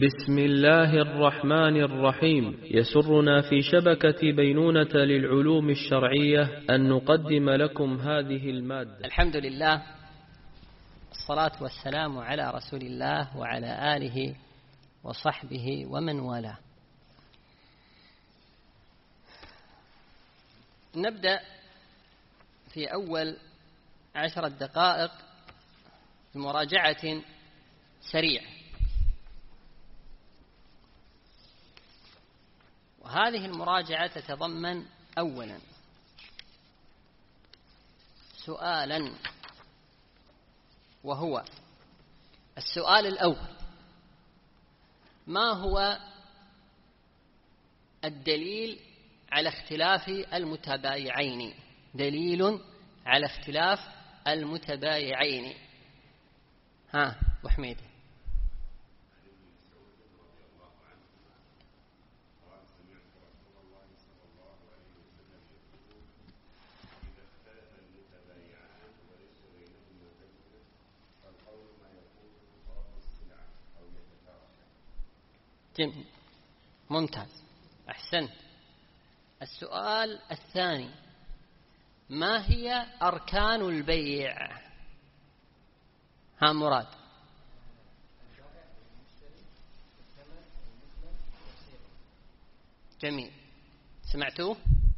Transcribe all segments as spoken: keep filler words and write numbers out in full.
بسم الله الرحمن الرحيم. يسرنا في شبكة بينونة للعلوم الشرعية أن نقدم لكم هذه المادة. الحمد لله، الصلاة والسلام على رسول الله وعلى آله وصحبه ومن والاه. نبدأ في أول عشرة دقائق بمراجعة سريعة، وهذه المراجعة تتضمن أولا سؤالا، وهو السؤال الأول: ما هو الدليل على اختلاف المتبايعين؟ دليل على اختلاف المتبايعين. ها أبو حميد. جميل، ممتاز، أحسنت. السؤال الثاني: ما هي أركان البيع؟ ها مراد. جميل، سمعتوه؟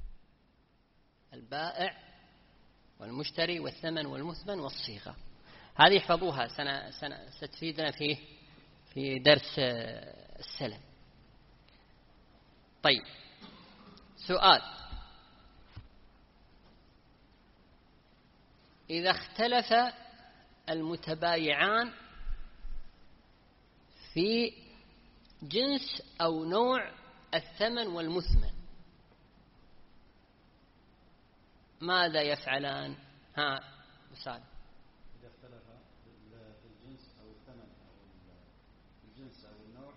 البائع والمشتري والثمن والمثمن والصيغة. هذه احفظوها، سنة سنة ستفيدنا فيه في درس السلم. طيب، سؤال: إذا اختلف المتبايعان في جنس أو نوع الثمن والمثمن، ماذا يفعلان؟ ها مثال. إذا اختلف في الجنس أو الثمن أو الجنس أو النوع،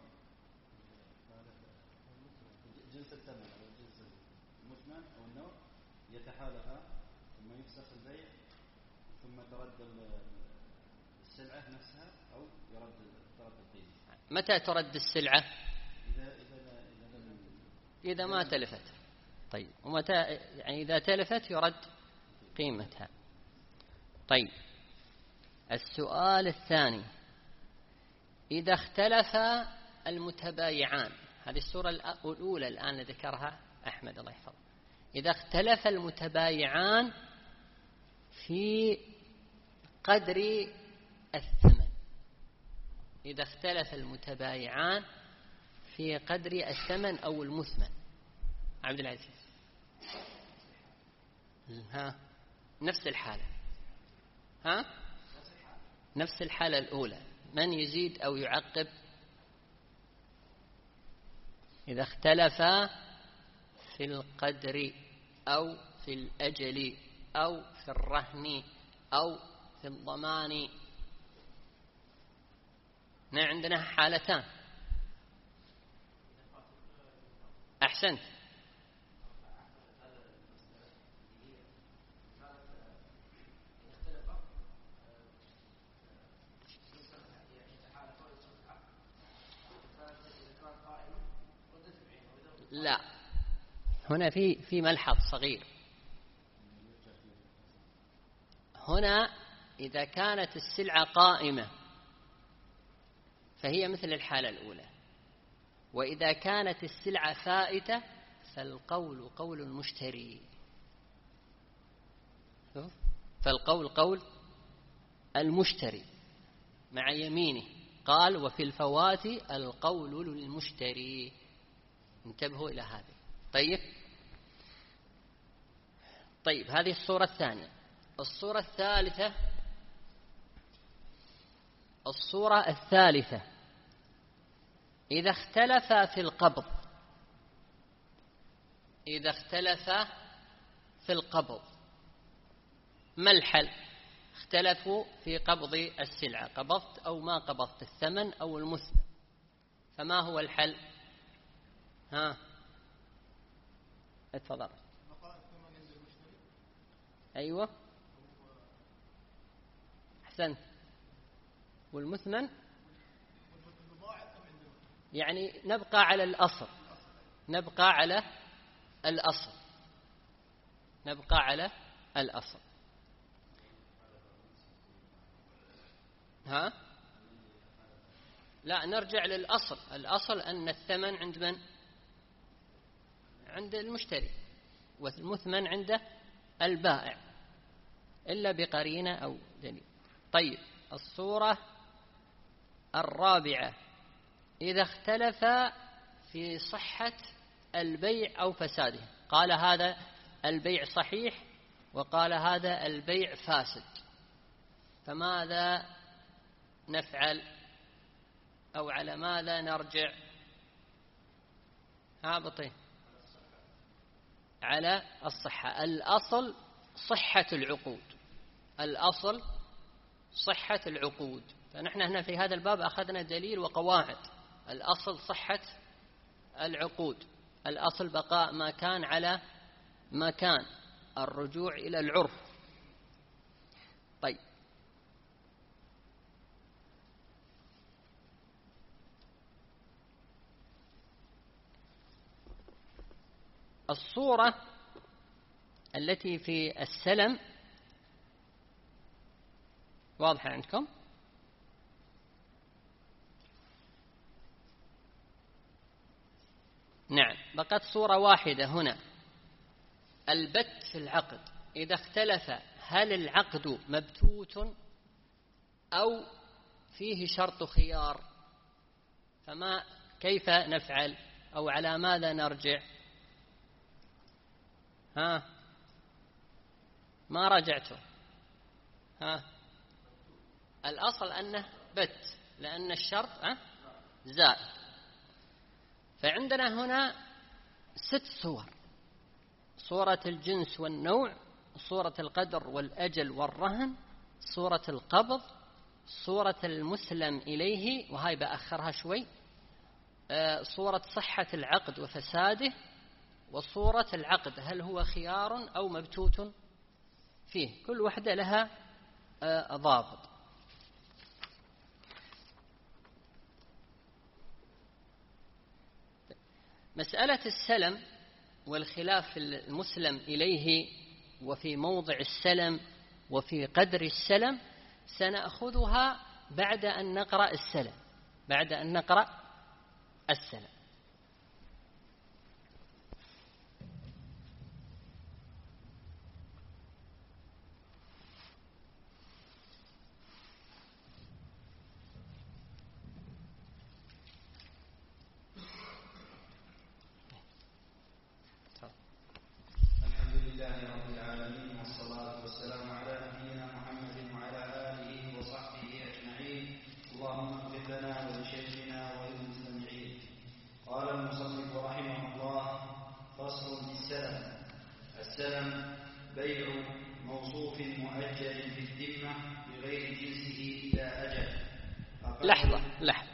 جنس الثمن أو الجنس المثمن أو النوع، يتحالفا ثم يفسخ البيع، ثم ترد السلعة نفسها أو يرد ترد القيمة. متى ترد السلعة؟ إذا إذا إذا, إذا ما تلفت. طيب، ومتى يعني إذا تلفت يرد قيمتها. طيب، السؤال الثاني: إذا اختلف المتبايعان، هذه الصورة الأولى الآن ذكرها أحمد الله يحفظه. إذا اختلف المتبايعان في قدر الثمن، إذا اختلف المتبايعان في قدر الثمن أو المثمن. عبد العزيز. ها نفس الحالة. ها نفس الحالة الأولى. من يزيد أو يعقب؟ إذا اختلف في القدر أو في الأجل أو في الرهن أو في الضمان. عندنا حالتان. أحسنت. لا، هنا في في ملحظ صغير. هنا إذا كانت السلعة قائمة فهي مثل الحالة الأولى، وإذا كانت السلعة فائتة فالقول قول المشتري. فالقول قول المشتري مع يمينه. قال: وفي الفوات القول للمشتري. انتبهوا إلى هذه. طيب طيب هذه الصورة الثانية. الصورة الثالثة الصورة الثالثة إذا اختلف في القبض. إذا اختلف في القبض، ما الحل؟ اختلفوا في قبض السلعة، قبضت أو ما قبضت الثمن أو المثمن، فما هو الحل؟ ها اتفضل. أيوة، أحسنت. والمثمن يعني نبقى على الأصل نبقى على الأصل نبقى على الأصل ها لا نرجع للأصل. الأصل أن الثمن عند من؟ عند المشتري، والمثمن عند البائع إلا بقرينة أو دليل. طيب الصورة الرابعة إذا اختلف في صحة البيع أو فساده، قال هذا البيع صحيح وقال هذا البيع فاسد، فماذا نفعل أو على ماذا نرجع؟ هابطين على الصحة. الأصل صحة العقود الأصل صحة العقود فنحن هنا في هذا الباب أخذنا دليل وقواعد. الأصل صحة العقود، الأصل بقاء ما كان على ما كان، الرجوع إلى العرف. طيب الصورة التي في السلم واضحة عندكم؟ نعم، بقت صورة واحدة هنا، البت في العقد. إذا اختلف هل العقد مبتوت أو فيه شرط خيار، فما كيف نفعل أو على ماذا نرجع؟ ها ما رجعته. ها الأصل أنه بت لأن الشرط زائد. فعندنا هنا ست صور: صورة الجنس والنوع، صورة القدر والأجل والرهن، صورة القبض، صورة المسلم إليه وهاي بأخرها شوي، صورة صحة العقد وفساده، وصورة العقد هل هو خيار أو مبتوت فيه. كل واحدة لها ضابط. مسألة السلم والخلاف في المسلم إليه وفي موضع السلم وفي قدر السلم سنأخذها بعد أن نقرأ السلم بعد أن نقرأ السلم. لحظة لحظة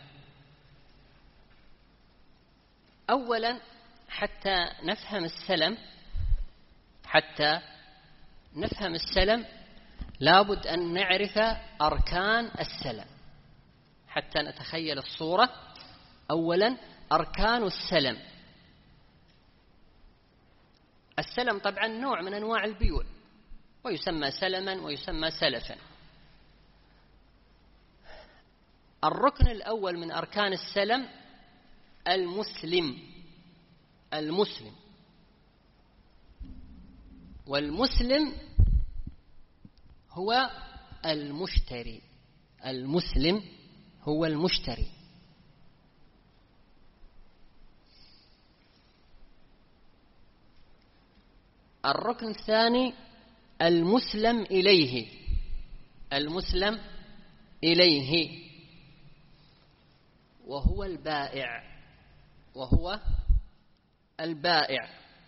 أولا حتى نفهم السلم حتى نفهم السلم لابد أن نعرف أركان السلم حتى نتخيل الصورة. أولا أركان السلم. السلم طبعا نوع من أنواع البيوع ويسمى سلما ويسمى سلفا. الركن الأول من أركان السلم المسلم المسلم والمسلم هو المشتري المسلم هو المشتري. الركن الثاني المسلم إليه المسلم إليه وهو البائع وهو البائع.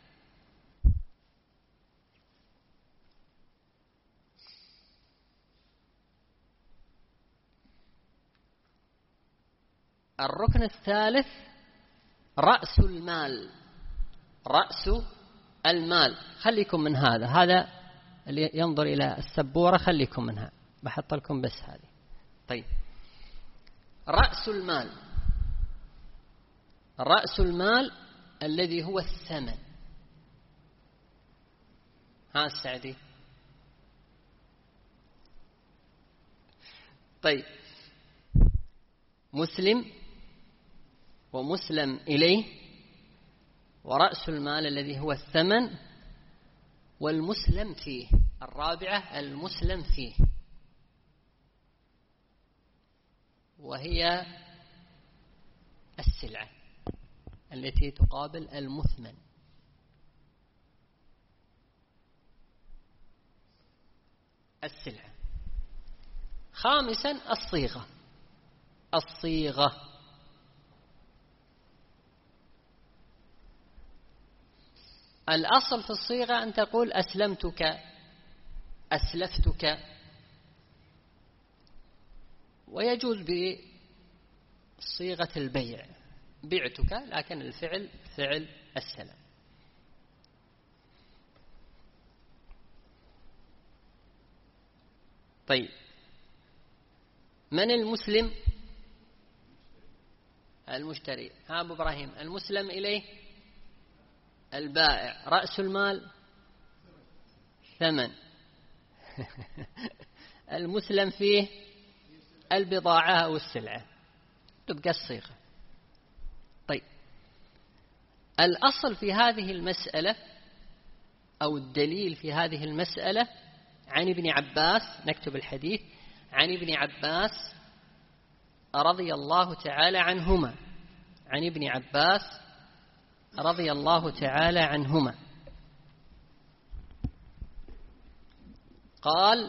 الركن الثالث رأس المال رأس المال. خليكم من هذا هذا اللي ينظر إلى السبورة خليكم منها بحط لكم بس هذه. طيب رأس المال رأس المال الذي هو الثمن. ها السعدي؟ طيب، مسلم ومسلم إليه ورأس المال الذي هو الثمن والمسلم فيه. الرابعة المسلم فيه، وهي السلعة التي تقابل المثمن. السلعة. خامسا الصيغة. الصيغة الأصل في الصيغة أن تقول أسلمتك، أسلفتك، ويجوز بصيغة البيع بعتك، لكن الفعل فعل السلام. طيب، من المسلم؟ المشتري. ها أبو إبراهيم، المسلم إليه البائع. رأس المال ثمن. المسلم فيه البضاعة أو السلعة، تبقى الصيغة. طيب، الأصل في هذه المسألة أو الدليل في هذه المسألة عن ابن عباس، نكتب الحديث، عن ابن عباس رضي الله تعالى عنهما، عن ابن عباس رضي الله تعالى عنهما قال: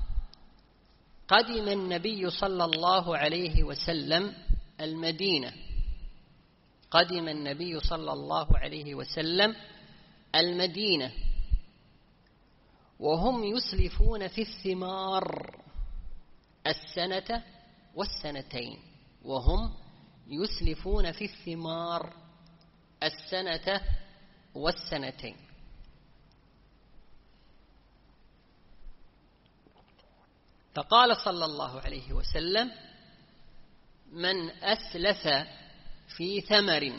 قدم النبي صلى الله عليه وسلم المدينة قدم النبي صلى الله عليه وسلم المدينة وهم يسلفون في الثمار السنة والسنتين وهم يسلفون في الثمار السنة والسنتين. فقال صلى الله عليه وسلم: من أسلف في ثمر،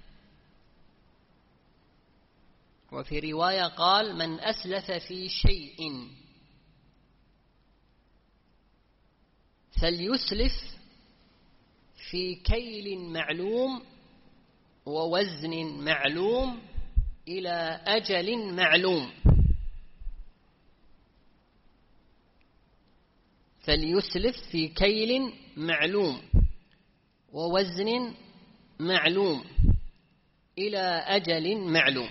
وفي رواية قال: من أسلف في شيء فليسلف في كيل معلوم ووزن معلوم إلى أجل معلوم. فليسلف في كيل معلوم ووزن معلوم إلى أجل معلوم.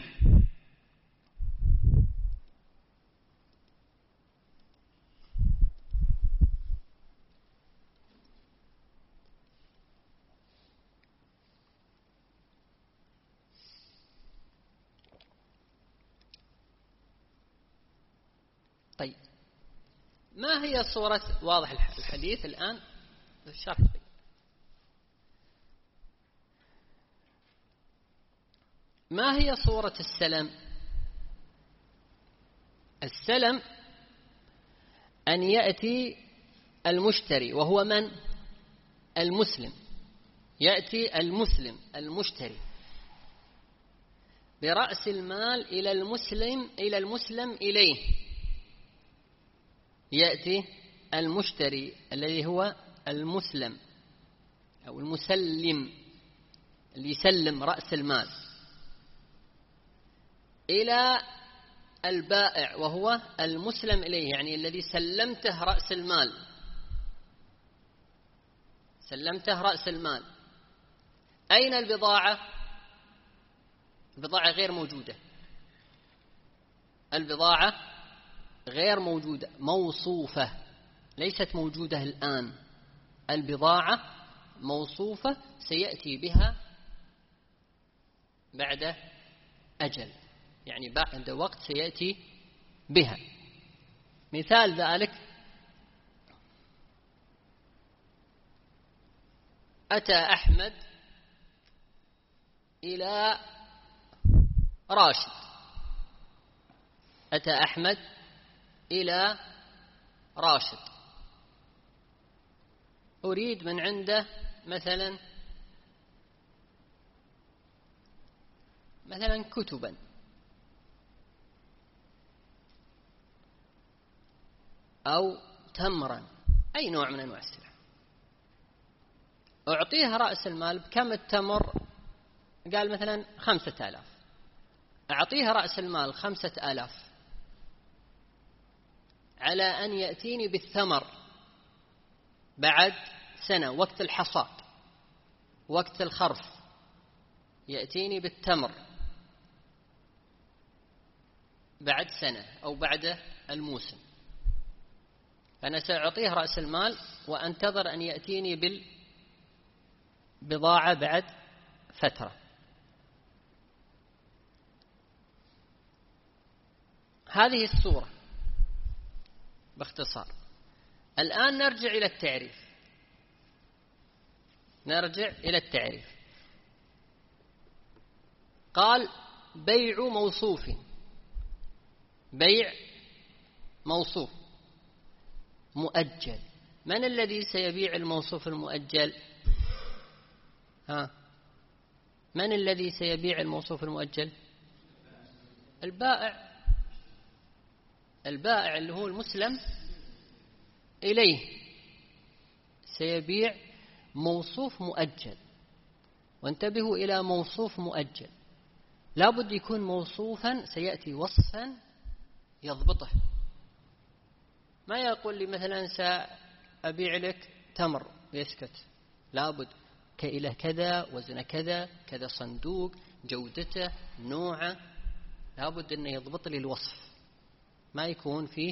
طيب، ما هي صورة واضح الحديث الآن الشرح؟ ما هي صورة السلم؟ السلم أن يأتي المشتري وهو من؟ المسلم. يأتي المسلم المشتري برأس المال إلى المسلم إلى المسلم إليه. يأتي المشتري الذي هو المسلم أو المسلم اللي يسلم رأس المال إلى البائع وهو المسلم إليه، يعني الذي سلمته رأس المال سلمته رأس المال. أين البضاعة؟ البضاعة غير موجودة. البضاعة غير موجودة، موصوفة، ليست موجودة الآن. البضاعة موصوفة سيأتي بها بعد أجل، يعني بعد وقت سيأتي بها. مثال ذلك: أتى أحمد إلى راشد أتى أحمد إلى راشد أريد من عنده مثلا مثلا كتبا أو تمرا، أي نوع من أنواع السلع، أعطيها رأس المال. بكم التمر؟ قال مثلا خمسة آلاف، أعطيها رأس المال خمسة آلاف على أن يأتيني بالثمر بعد سنة، وقت الحصاد وقت الخرف يأتيني بالتمر بعد سنة أو بعد الموسم، فأنا سأعطيه رأس المال وأنتظر أن يأتيني بالبضاعة بعد فترة. هذه الصورة باختصار. الآن نرجع إلى التعريف، نرجع إلى التعريف. قال بيع موصوف، بيع موصوف مؤجل. من الذي سيبيع الموصوف المؤجل؟ ها، من الذي سيبيع الموصوف المؤجل؟ البائع، البائع اللي هو المسلم إليه سيبيع موصوف مؤجل. وانتبهوا إلى موصوف مؤجل، لا بد يكون موصوفا سيأتي وصفا يضبطه. ما يقول لي مثلا سأبيع لك تمر ويسكت، لا بد كيله كذا، وزن كذا، كذا صندوق، جودته، نوعه، لا بد أنه يضبط لي الوصف، ما يكون فيه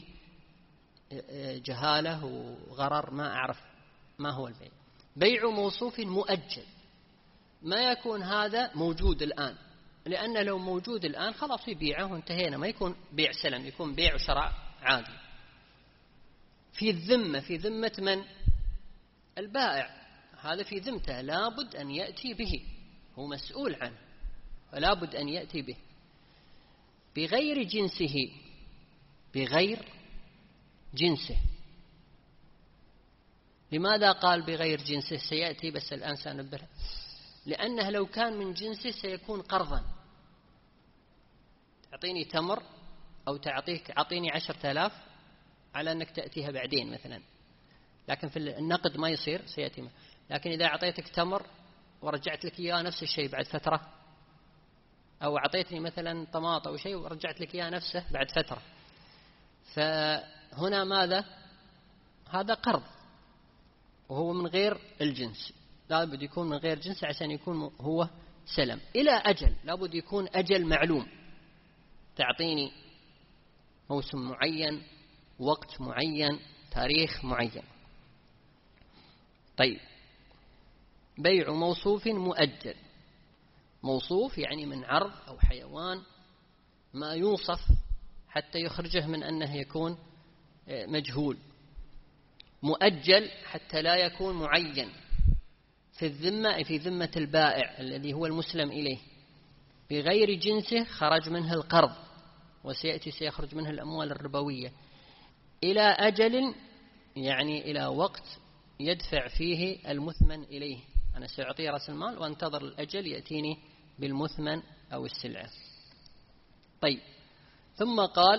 جهالة وغرر ما أعرف ما هو البيع. بيع موصوف مؤجل، ما يكون هذا موجود الآن، لأن لو موجود الآن خلاص يبيعه وانتهينا، ما يكون بيع سلم، يكون بيع وشراء عادي. في الذمة، في ذمة من؟ البائع، هذا في ذمته، لابد أن يأتي به، هو مسؤول عنه فلا بد أن يأتي به بغير جنسه، بغير جنسه. لماذا قال بغير جنسه؟ سيأتي بس الآن سنبه. لأنه لو كان من جنسه سيكون قرضا، تعطيني تمر أو تعطيك أعطيني عشرة آلاف على أنك تأتيها بعدين مثلا، لكن في النقد ما يصير، سيأتي. لكن إذا أعطيتك تمر ورجعت لك إياه نفس الشيء بعد فترة، أو أعطيتني مثلا طماطة أو شيء ورجعت لك إياه نفسه بعد فترة، فهنا ماذا؟ هذا قرض وهو من غير الجنس، لابد يكون من غير جنس عشان يكون هو سلم. إلى أجل، لابد يكون أجل معلوم، تعطيني موسم معين، وقت معين، تاريخ معين. طيب، بيع موصوف مؤجل. موصوف يعني من عرض أو حيوان ما يوصف حتى يخرجه من أنه يكون مجهول. مؤجل حتى لا يكون معين، في الذمة، في ذمة البائع الذي هو المسلم إليه. بغير جنسه خرج منه القرض، وسيأتي سيخرج منه الأموال الربوية. إلى أجل يعني إلى وقت يدفع فيه المثمن إليه، أنا سأعطيه رأس المال وانتظر الأجل يأتيني بالمثمن أو السلعة. طيب، ثم قال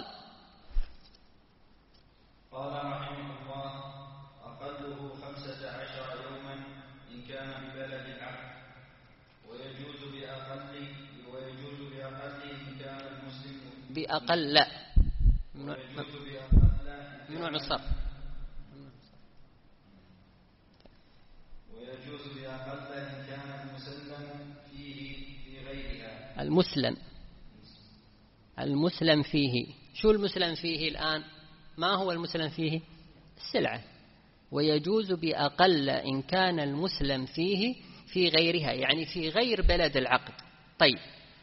قال رحمه الله: أقله خمسة عشر يوما إن كان ببلد العقد، ويجوز بأقل ويجوز بأقل إن كان المسلم بأقل لا ويجوز بأقل ممنوع من الصرف، ويجوز بأقل إن كان المسلم فيه في غيرها. المسلم المسلم فيه، شو المسلم فيه الآن؟ ما هو المسلم فيه؟ السلعة. ويجوز بأقل إن كان المسلم فيه في غيرها، يعني في غير بلد العقد. طيب،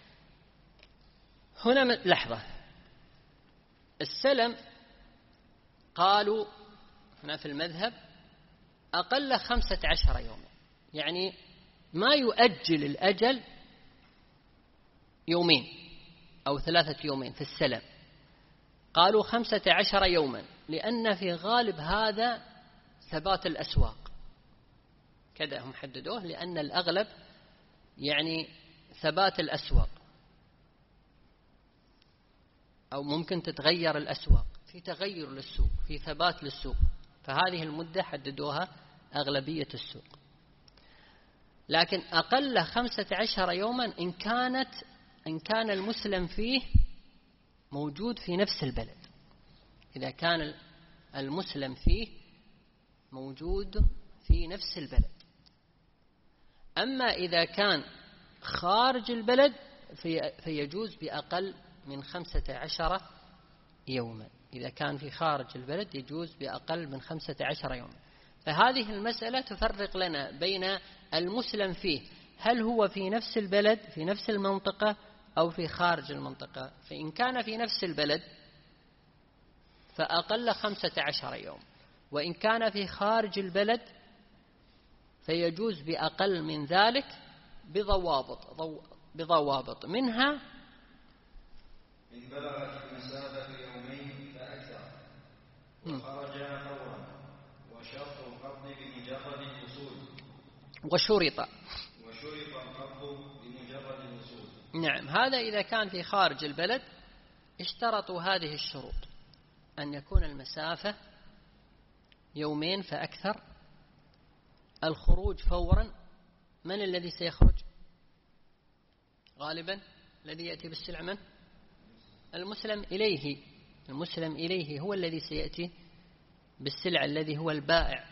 هنا لحظة، السلم قالوا هنا في المذهب أقل خمسة عشر يوما، يعني ما يؤجل الأجل يومين أو ثلاثة يومين في السلم. قالوا خمسة عشر يوما لأن في غالب هذا ثبات الأسواق، كذا هم حددوه، لأن الأغلب يعني ثبات الأسواق. أو ممكن تتغير الأسواق، في تغير للسوق، في ثبات للسوق، فهذه المدة حددوها أغلبية السوق. لكن أقل خمسة عشر يوما إن كانت إن كان المسلم فيه موجود في نفس البلد، إذا كان المسلم فيه موجود في نفس البلد. أما إذا كان خارج البلد في فيجوز بأقل من خمسة عشر يوما. إذا كان في خارج البلد يجوز بأقل من خمسة عشر يوما. فهذه المسألة تفرق لنا بين المسلم فيه، هل هو في نفس البلد في نفس المنطقة أو في خارج المنطقة. فإن كان في نفس البلد فأقل خمسة عشر يوم، وإن كان في خارج البلد فيجوز بأقل من ذلك بضوابط بضوابط منها إن بلغت المسافة يومين فأكثر وخرجها فورا وشرط القبض بمجرد الوصول وشرط وشرط القبض بمجرد الوصول. نعم، هذا إذا كان في خارج البلد اشترطوا هذه الشروط: أن يكون المسافة يومين فأكثر، الخروج فورا. من الذي سيخرج غالبا؟ الذي يأتي بالسلع من؟ المسلم إليه. المسلم إليه هو الذي سيأتي بالسلع، الذي هو البائع.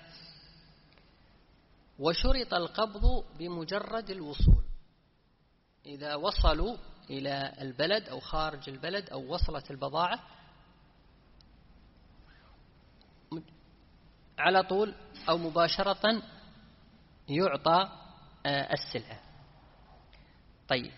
وشرط القبض بمجرد الوصول، إذا وصلوا إلى البلد أو خارج البلد أو وصلت البضاعة على طول أو مباشرة يعطى السلعة. طيب،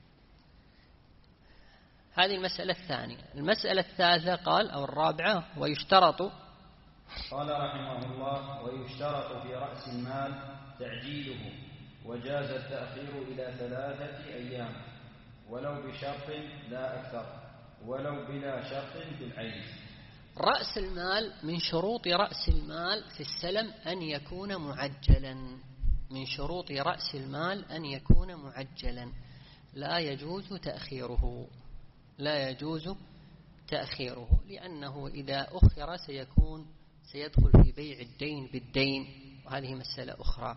هذه المسألة الثانية. المسألة الثالثة قال أو الرابعة: ويشترط. قال رحمه الله: ويشترط في رأس المال تعجيله، وجاز التأخير إلى ثلاثة أيام ولو بشرط لا أكثر ولو بلا شرط في العين. رأس المال من شروط رأس المال في السلم أن يكون معجلا. من شروط رأس المال أن يكون معجلا، لا يجوز تأخيره لا يجوز تأخيره لأنه إذا أخر سيكون سيدخل في بيع الدين بالدين، وهذه مسألة أخرى.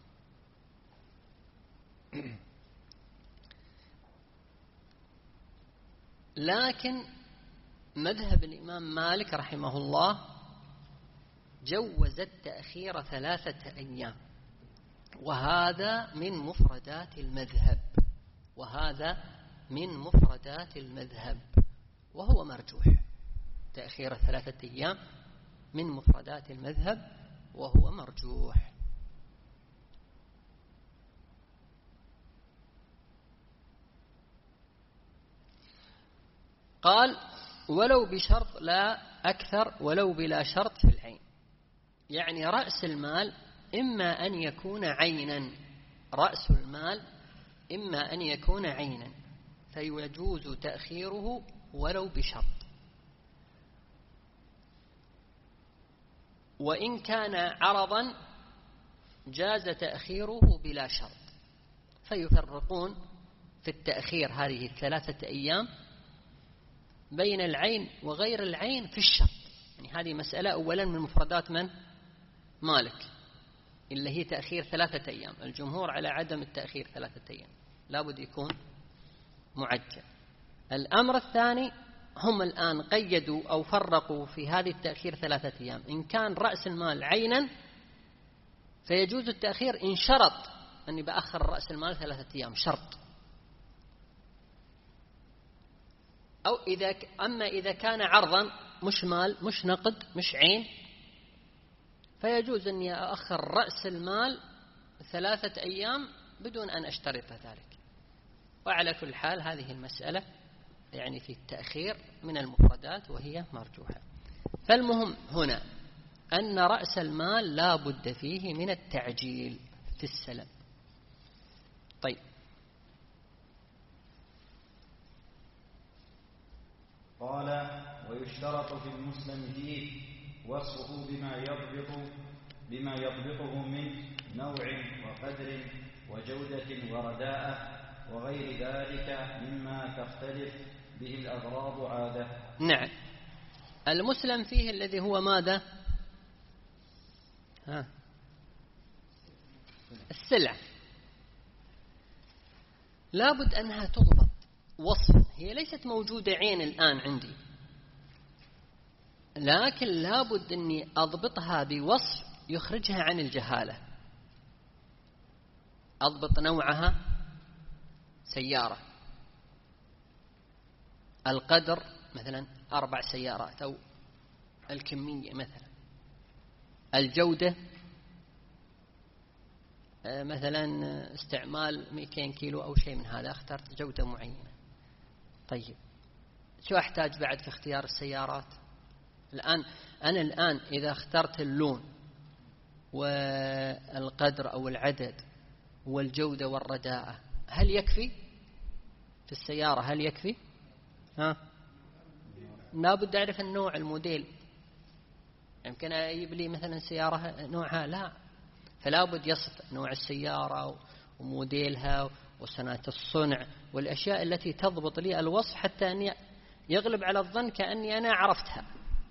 لكن مذهب الإمام مالك رحمه الله جوز التأخير ثلاثة أيام، وهذا من مفردات المذهب وهذا من مفردات المذهب وهو مرجوح. تأخير ثلاثة أيام من مفردات المذهب وهو مرجوح. قال: ولو بشرط لا أكثر ولو بلا شرط في العين. يعني رأس المال إما أن يكون عينا رأس المال إما أن يكون عينا فيجوز تأخيره ولو بشرط، وإن كان عرضا جاز تأخيره بلا شرط. فيفرقون في التأخير هذه الثلاثة أيام بين العين وغير العين في الشرط. يعني هذه مسألة أولا من مفردات من؟ مالك، اللي هي تأخير ثلاثة أيام. الجمهور على عدم التأخير ثلاثة أيام، لابد يكون معجل. الأمر الثاني، هم الآن قيدوا أو فرقوا في هذه التأخير ثلاثة أيام. إن كان رأس المال عينا فيجوز التأخير إن شرط أني بأخر رأس المال ثلاثة أيام، شرط. أو إذا أما إذا كان عرضا مش مال مش نقد مش عين فيجوز أني أأخر رأس المال ثلاثة أيام بدون أن أشترط ذلك. وعلى كل حال هذه المسألة يعني في التأخير من المفردات وهي مرجوحة. فالمهم هنا أن رأس المال لا بد فيه من التعجيل في السلم. طيب، قال: ويشترط في المسلم فيه وصفه بما يضبط بما يضبطه من نوع وقدر وجودة ورداءة وغير ذلك مما تختلف به الأغراض عادة. نعم. المسلم فيه الذي هو ماذا؟ ها. السلعة لابد أنها تضبط وصف، هي ليست موجودة عين الآن عندي، لكن لابد أني أضبطها بوصف يخرجها عن الجهالة. أضبط نوعها سيارة، القدر مثلا أربع سيارات أو الكمية مثلا، الجودة مثلا استعمال مئتين كيلو أو شيء من هذا، اخترت جودة معينة. طيب شو أحتاج بعد في اختيار السيارات؟ الآن أنا الآن إذا اخترت اللون والقدر أو العدد والجودة والرداءة، هل يكفي في السيارة؟ هل يكفي؟ ها؟ لابد أعرف النوع، الموديل. يمكن أجيب لي مثلا سيارة نوعها لا، فلا بد يصف نوع السيارة وموديلها وسنة الصنع والأشياء التي تضبط لي الوصف، حتى أن يغلب على الظن كأني أنا عرفتها.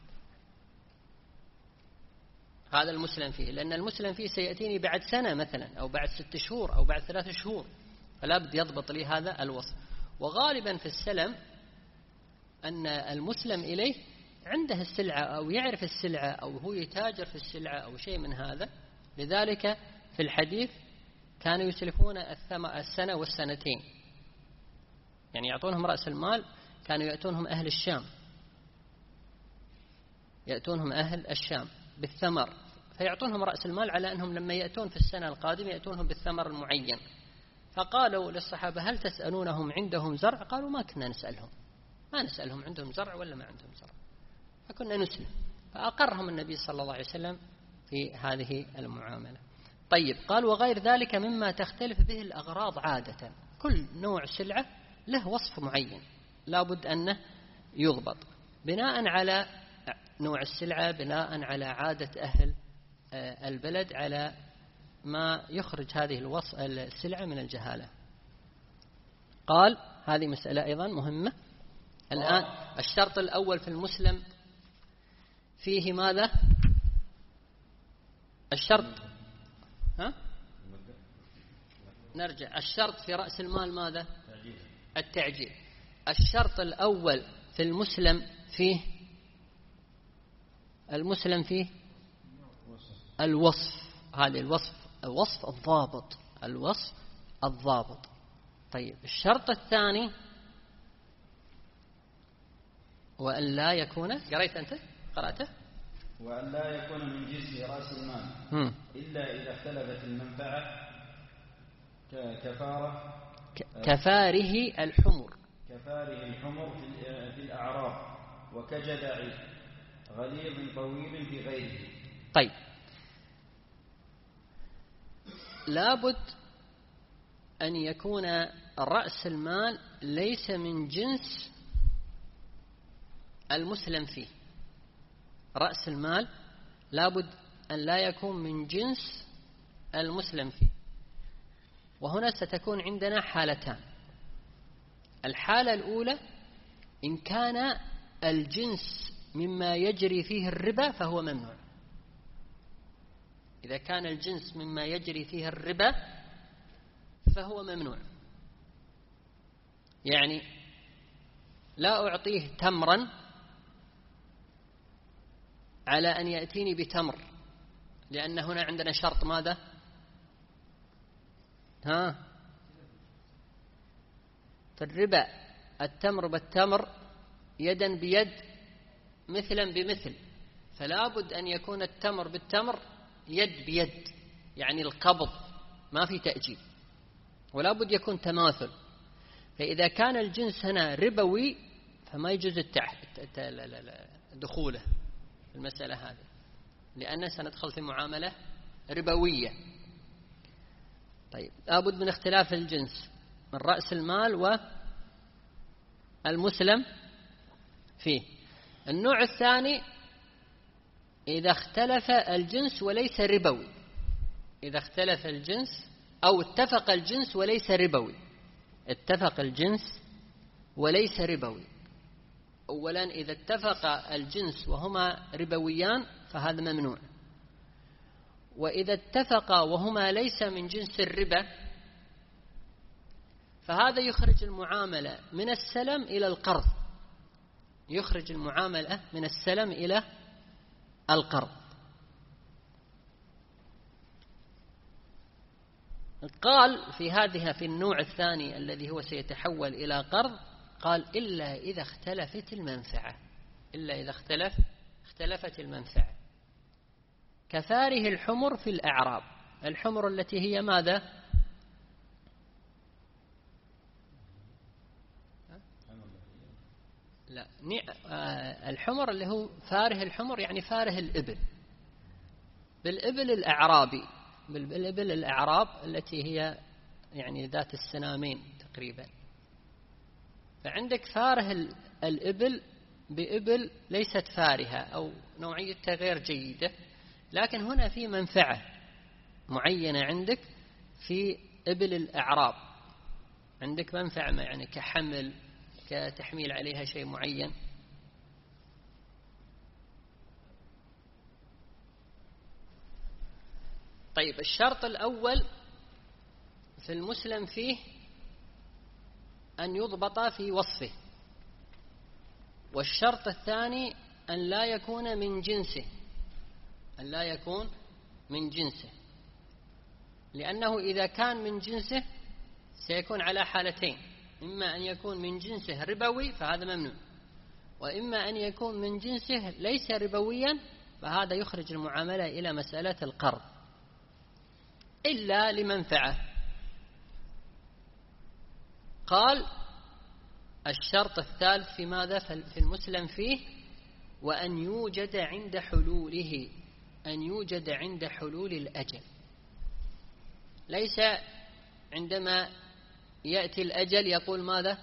هذا المسلم فيه، لأن المسلم فيه سيأتيني بعد سنة مثلا أو بعد ست شهور أو بعد ثلاث شهور، فلا بد يضبط لي هذا الوصف. وغالبا في السلم أن المسلم إليه عنده السلعة أو يعرف السلعة أو هو يتاجر في السلعة أو شيء من هذا. لذلك في الحديث كانوا يسلفون السنة والسنتين، يعني يعطونهم رأس المال، كانوا يأتونهم أهل الشام، يأتونهم أهل الشام بالثمر، فيعطونهم رأس المال على أنهم لما يأتون في السنة القادمة يأتونهم بالثمر المعين. فقالوا للصحابة هل تسألونهم عندهم زرع؟ قالوا ما كنا نسألهم، ما نسألهم عندهم زرع ولا ما عندهم زرع، فكنا نسلم. فأقرهم النبي صلى الله عليه وسلم في هذه المعاملة. طيب قال وغير ذلك مما تختلف به الأغراض عادة، كل نوع سلعة له وصف معين لابد أنه يضبط بناء على نوع السلعة، بناء على عادة أهل البلد، على ما يخرج هذه الوصف السلعة من الجهالة. قال هذه مسألة أيضا مهمة. الآن الشرط الأول في المسلم فيه ماذا؟ الشرط ها؟ نرجع الشرط في رأس المال ماذا؟ التعجيل. الشرط الأول في المسلم فيه المسلم فيه الوصف، هذا الوصف الوصف الضابط، الوصف الضابط. طيب الشرط الثاني وأن لا يكون، قريت أنت؟ قرأته؟ وأن لا يكون من جنس رأس المال هم. إلا إذا اختلفت المنفعة كفارة كفاره الحمر، كفاره الحمر في الأعراض، وكجدع غليظ طويل في غيره. طيب لابد أن يكون رأس المال ليس من جنس المسلم فيه. رأس المال لابد أن لا يكون من جنس المسلم فيه. وهنا ستكون عندنا حالتان. الحالة الأولى إن كان الجنس مما يجري فيه الربا فهو ممنوع. إذا كان الجنس مما يجري فيه الربا فهو ممنوع، يعني لا أعطيه تمرا على أن يأتيني بتمر، لأن هنا عندنا شرط ماذا؟ ها في الربا التمر بالتمر يدا بيد مثلا بمثل، فلا بد أن يكون التمر بالتمر يد بيد، يعني القبض ما في تأجيل، ولا بد يكون تماثل. فإذا كان الجنس هنا ربوي فما يجوز دخوله في المسألة هذه، لأننا سندخل في معاملة ربوية. طيب لابد من اختلاف الجنس من رأس المال والمسلم فيه. النوع الثاني إذا اختلف الجنس وليس ربوي، إذا اختلف الجنس أو اتفق الجنس وليس ربوي، اتفق الجنس وليس ربوي. أولا إذا اتفق الجنس وهما ربويان فهذا ممنوع، وإذا اتفقا وهما ليس من جنس الربا فهذا يخرج المعاملة من السلم إلى القرض، يخرج المعاملة من السلم إلى القرض. قال في هذه في النوع الثاني الذي هو سيتحول إلى قرض، قال إلا إذا اختلفت المنفعة، إلا إذا اختلف اختلفت المنفعة، كفاره الحمر في الأعراب. الحمر التي هي ماذا؟ لا، الحمر اللي هو فاره الحمر يعني فاره الإبل، بالإبل الأعرابي، بالإبل الأعراب التي هي يعني ذات السنامين تقريبا. فعندك فاره الإبل بإبل ليست فارهة أو نوعيتها غير جيدة، لكن هنا في منفعة معينة عندك في إبل الأعراب، عندك منفعة يعني كحمل، كتحميل عليها شيء معين. طيب الشرط الأول في المسلم فيه أن يضبط في وصفه، والشرط الثاني أن لا يكون من جنسه، أن لا يكون من جنسه، لأنه إذا كان من جنسه سيكون على حالتين، إما أن يكون من جنسه ربوي فهذا ممنوع، وإما أن يكون من جنسه ليس ربويا فهذا يخرج المعاملة إلى مسألة القرض إلا لمنفعة. قال الشرط الثالث في ماذا؟ في المسلم فيه وأن يوجد عند حلوله، أن يوجد عند حلول الأجل، ليس عندما يأتي الأجل يقول ماذا؟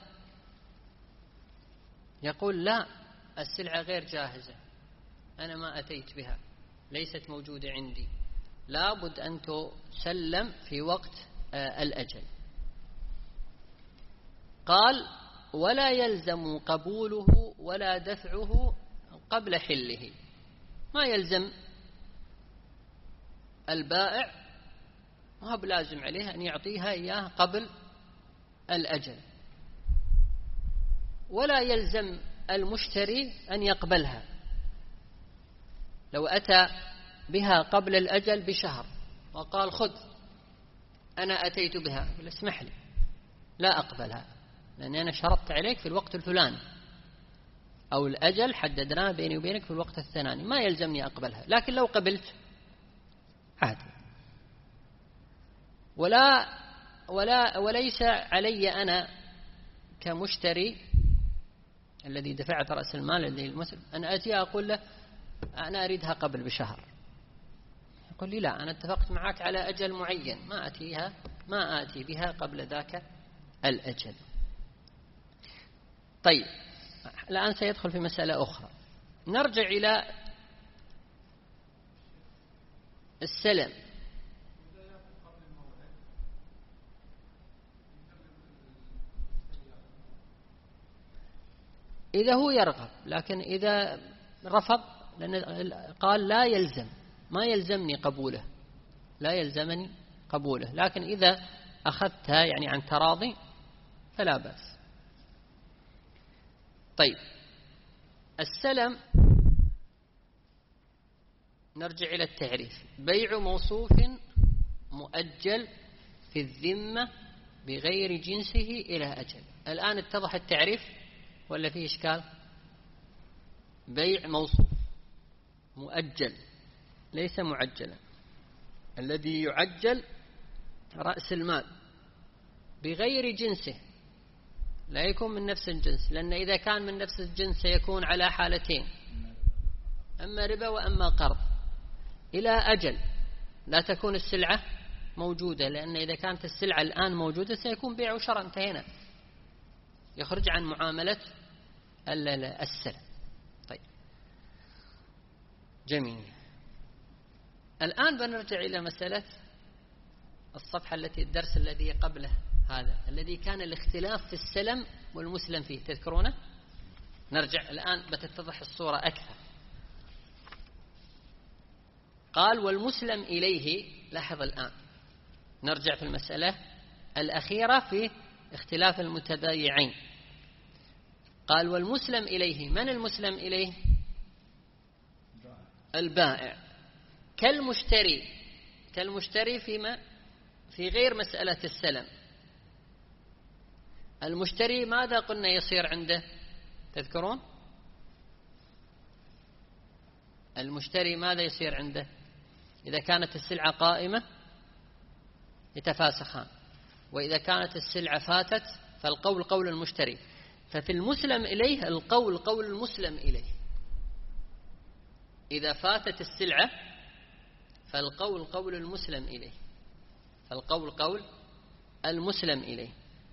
يقول لا السلعة غير جاهزة، أنا ما أتيت بها، ليست موجودة عندي، لا بد أن تسلم في وقت الأجل. قال ولا يلزم قبوله ولا دفعه قبل حله، ما يلزم البائع، ما هو بلازم عليه أن يعطيها إياه قبل الأجل، ولا يلزم المشتري أن يقبلها. لو أتى بها قبل الأجل بشهر وقال خذ أنا أتيت بها، قل اسمح لي لا أقبلها لأني أنا شرطت عليك في الوقت الفلاني، أو الأجل حددناه بيني وبينك في الوقت الثاني، ما يلزمني أقبلها. لكن لو قبلت عادي، ولا ولا وليس علي أنا كمشتري الذي دفعت رأس المال الذي المسلم أن أتي أقول له أنا أريدها قبل بشهر، يقول لي لا أنا اتفقت معك على أجل معين، ما أتيها ما آتي بها قبل ذاك الأجل. طيب الآن سيدخل في مسألة أخرى، نرجع إلى السلم. إذا هو يرغب، لكن إذا رفض لأن قال لا يلزم، ما يلزمني قبوله، لا يلزمني قبوله، لكن إذا أخذتها يعني عن تراضي فلا بأس. طيب السلم نرجع إلى التعريف، بيع موصوف مؤجل في الذمة بغير جنسه إلى أجل. الآن اتضح التعريف ولا فيه إشكال؟ بيع موصوف مؤجل ليس معجلا، الذي يعجل رأس المال بغير جنسه، لا يكون من نفس الجنس، لأن إذا كان من نفس الجنس سيكون على حالتين، أما ربا وأما قرض، إلى أجل لا تكون السلعة موجودة، لأن إذا كانت السلعة الآن موجودة سيكون بيع وشراء، انتهينا، يخرج عن معاملة السلم. طيب جميل. الآن بنرجع إلى مسألة الصفحة التي الدرس الذي قبله هذا الذي كان الاختلاف في السلم والمسلم فيه، تذكرونه؟ نرجع الآن بتتضح الصورة أكثر. قال والمسلم إليه، لاحظ الآن نرجع في المسألة الأخيرة في اختلاف المتبايعين. قال والمسلم إليه، من المسلم إليه؟ البائع. كالمشتري، كالمشتري فيما في غير مسألة السلم. المشتري ماذا قلنا يصير عنده؟ تذكرون المشتري ماذا يصير عنده إذا كانت السلعة قائمة؟ يتفاسخان، وإذا كانت السلعة فاتت فالقول قول المشتري. ففي المسلم إليه القول قول المسلم إليه. إذا فاتت السلعة فالقول قول المسلم إليه، فالقول قول المسلم إليه.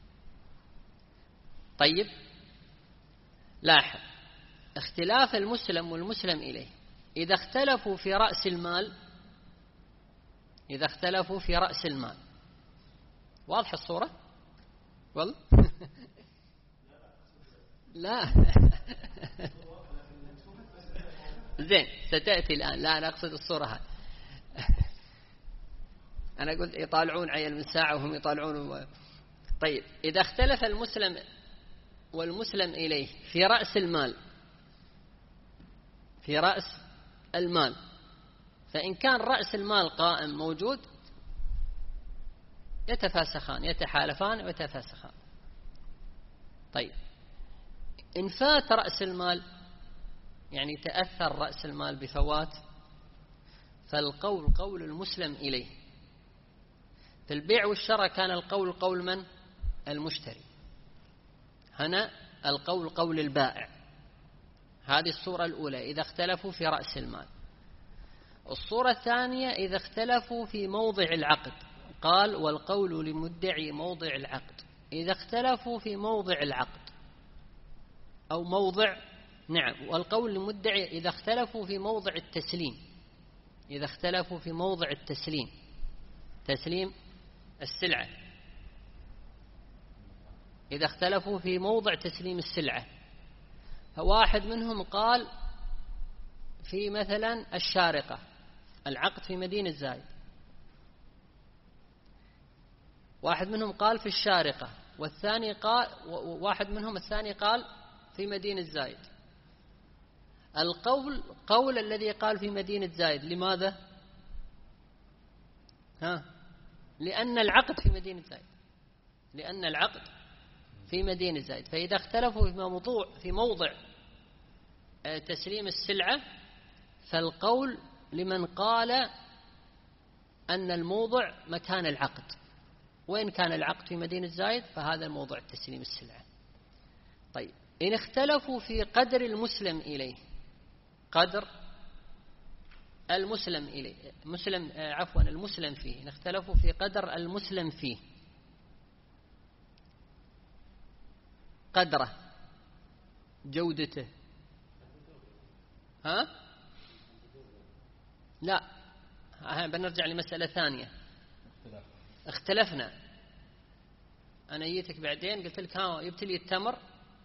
طيب لاحظ اختلاف المسلم والمسلم إليه. إذا اختلفوا في رأس المال، إذا اختلفوا في رأس المال، واضح الصورة؟ والله لا زين ستأتي الآن. لا أنا أقصد الصورة هذه. أنا قلت يطالعون عيال من ساعة وهم يطالعون. طيب إذا اختلف المسلم والمسلم إليه في رأس المال، في رأس المال، فإن كان رأس المال قائم موجود يتفاسخان، يتحالفان ويتفاسخان. طيب إن فات رأس المال، يعني تأثر رأس المال بفوات، فالقول قول المسلم إليه. في البيع والشراء كان القول قول من؟ المشتري. هنا القول قول البائع. هذه الصورة الأولى إذا اختلفوا في رأس المال. الصورة الثانية إذا اختلفوا في موضع العقد. قال والقول لمدعي موضع العقد. إذا اختلفوا في موضع العقد أو موضع، نعم، والقول لمدعي إذا اختلفوا في موضع التسليم. إذا اختلفوا في موضع التسليم، تسليم السلعة، إذا اختلفوا في موضع تسليم السلعة، فواحد منهم قال في مثلا الشارقة، العقد في مدينة زايد، واحد منهم قال في الشارقة، والثاني قال، واحد منهم الثاني قال في مدينة زايد. القول قول الذي قال في مدينة زايد. لماذا؟ ها؟ لأن العقد في مدينة زايد، لأن العقد في مدينة زايد. فإذا اختلفوا في موضوع في موضع تسليم السلعة، فالقول لمن قال أن الموضع مكان العقد. وإن كان العقد في مدينة زايد فهذا الموضع تسليم السلعة. طيب إن اختلفوا في قدر المسلم إليه، قدر المسلم إليه، مسلم عفوا المسلم فيه، إن اختلفوا في قدر المسلم فيه، قدره، جودته، ها؟ لا، بنرجع لمسألة ثانية. اختلفنا، أنا جيتك بعدين قلت لك ها يبتلي التمر،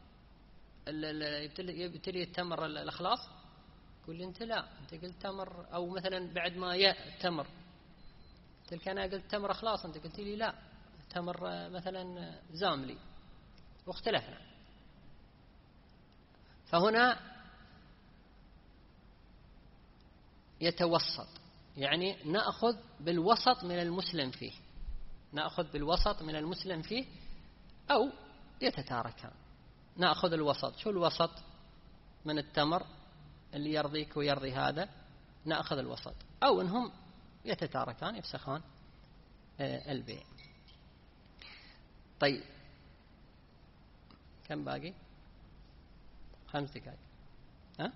يبتلي التمر الأخلاص، قل لي أنت لا، أنت قلت تمر، أو مثلا بعد ما ياء التمر قلت لك أنا قلت تمر أخلاص، أنت قلت لي لا تمر مثلا زاملي، واختلفنا. فهنا يتوسط، يعني نأخذ بالوسط من المسلم فيه، نأخذ بالوسط من المسلم فيه، أو يتتاركان. نأخذ الوسط. شو الوسط؟ من التمر اللي يرضيك ويرضي هذا، نأخذ الوسط، أو إنهم يتتاركان يفسخان البيع. طيب كم باقي؟ خمس دقائق. ها؟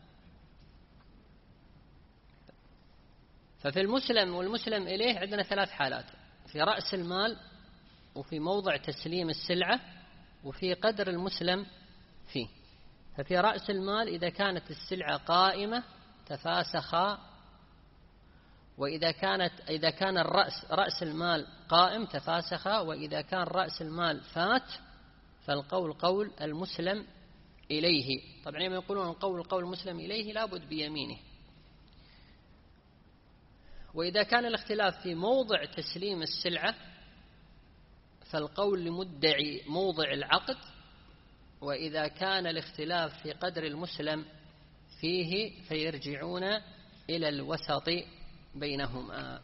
ففي المسلم والمسلم إليه عندنا ثلاث حالات: في رأس المال، وفي موضع تسليم السلعة، وفي قدر المسلم فيه. ففي رأس المال إذا كانت السلعة قائمة تفاسخا، وإذا كانت إذا كان الرأس رأس المال قائم تفاسخا، وإذا كان رأس المال فات فالقول قول المسلم إليه. طبعا يوم يقولون قول قول المسلم إليه لابد بيمينه. وإذا كان الاختلاف في موضع تسليم السلعة فالقول لمدعي موضع العقد، وإذا كان الاختلاف في قدر المسلم فيه فيرجعون إلى الوسط بينهما.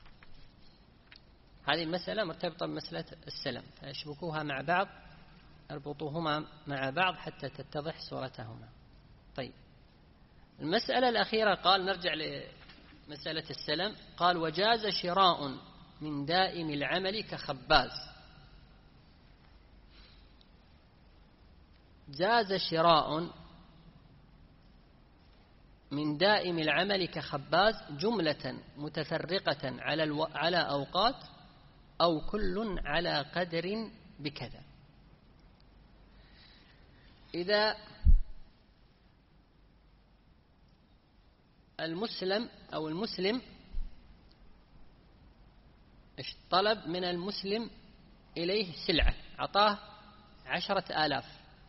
هذه المسألة مرتبطة بمسألة السلم، فيشبكوها مع بعض، اربطوهما مع بعض حتى تتضح صورتهما. طيب، المسألة الأخيرة قال، نرجع لمسألة السلم، قال وجاز شراء من دائم العمل كخباز. جاز شراء من دائم العمل كخباز جملة متفرقة على الو... على أوقات أو كل على قدر بكذا. إذا المسلم أو المسلم طلب من المسلم إليه سلعة، أعطاه عشرة آلاف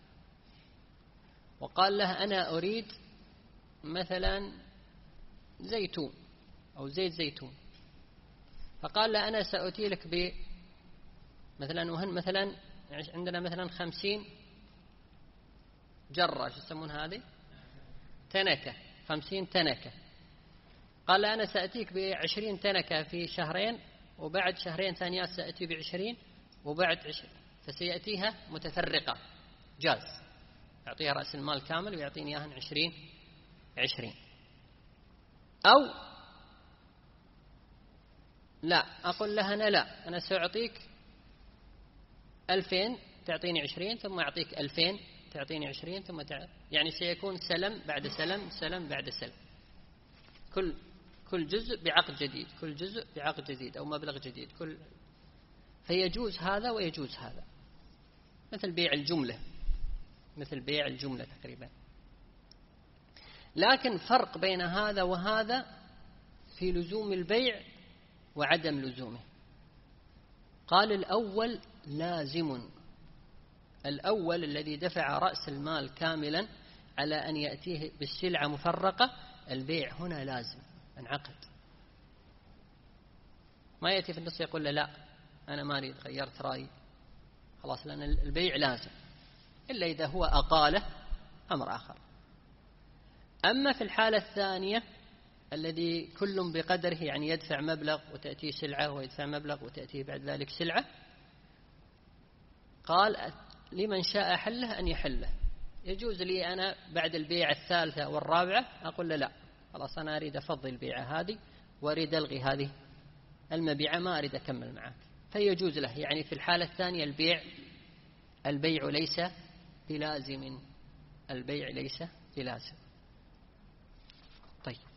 وقال له أنا أريد مثلا زيتون أو زيت زيتون، فقال له أنا سأتي لك ب مثلا وهن مثلا عندنا مثلا خمسين جرة، شو يسمون هذه؟ تنكة، خمسين تنكة. قال له أنا سأتيك بعشرين تنكة في شهرين، وبعد شهرين ثانيات سأتي بعشرين، وبعد عشرين، فسيأتيها متفرقة. جاز يعطيها رأس المال كامل ويعطيني إياها عشرين عشرين. أو لا، أقول لها أنا لا، أنا سأعطيك ألفين تعطيني عشرين، ثم أعطيك ألفين تعطيني عشرين، ثم تع... يعني سيكون سلم بعد سلم، سلم بعد سلم، كل كل جزء بعقد جديد، كل جزء بعقد جديد أو مبلغ جديد، كل فيجوز هذا ويجوز هذا، مثل بيع الجملة، مثل بيع الجملة تقريبا. لكن فرق بين هذا وهذا في لزوم البيع وعدم لزومه. قال الأول لازم، الأول الذي دفع رأس المال كاملا على أن يأتيه بالسلعة مفرقة، البيع هنا لازم انعقد. ما يأتي في النص يقول له لا أنا ما أريد، غيرت رأيي، خلاص، لأن البيع لازم، إلا إذا هو أقاله أمر آخر. أما في الحالة الثانية الذي كل بقدره، يعني يدفع مبلغ وتأتيه سلعة، ويدفع مبلغ وتأتيه بعد ذلك سلعة، قال لمن شاء حله أن يحله. يجوز لي أنا بعد البيعة الثالثة والرابعة أقول له لا، خلاص أنا أريد أفضي البيعة هذه وأريد ألغي هذه المبيعة، ما أريد أكمل معك، فيجوز له. يعني في الحالة الثانية البيع البيع ليس بلازم، البيع ليس بلازم. طيب،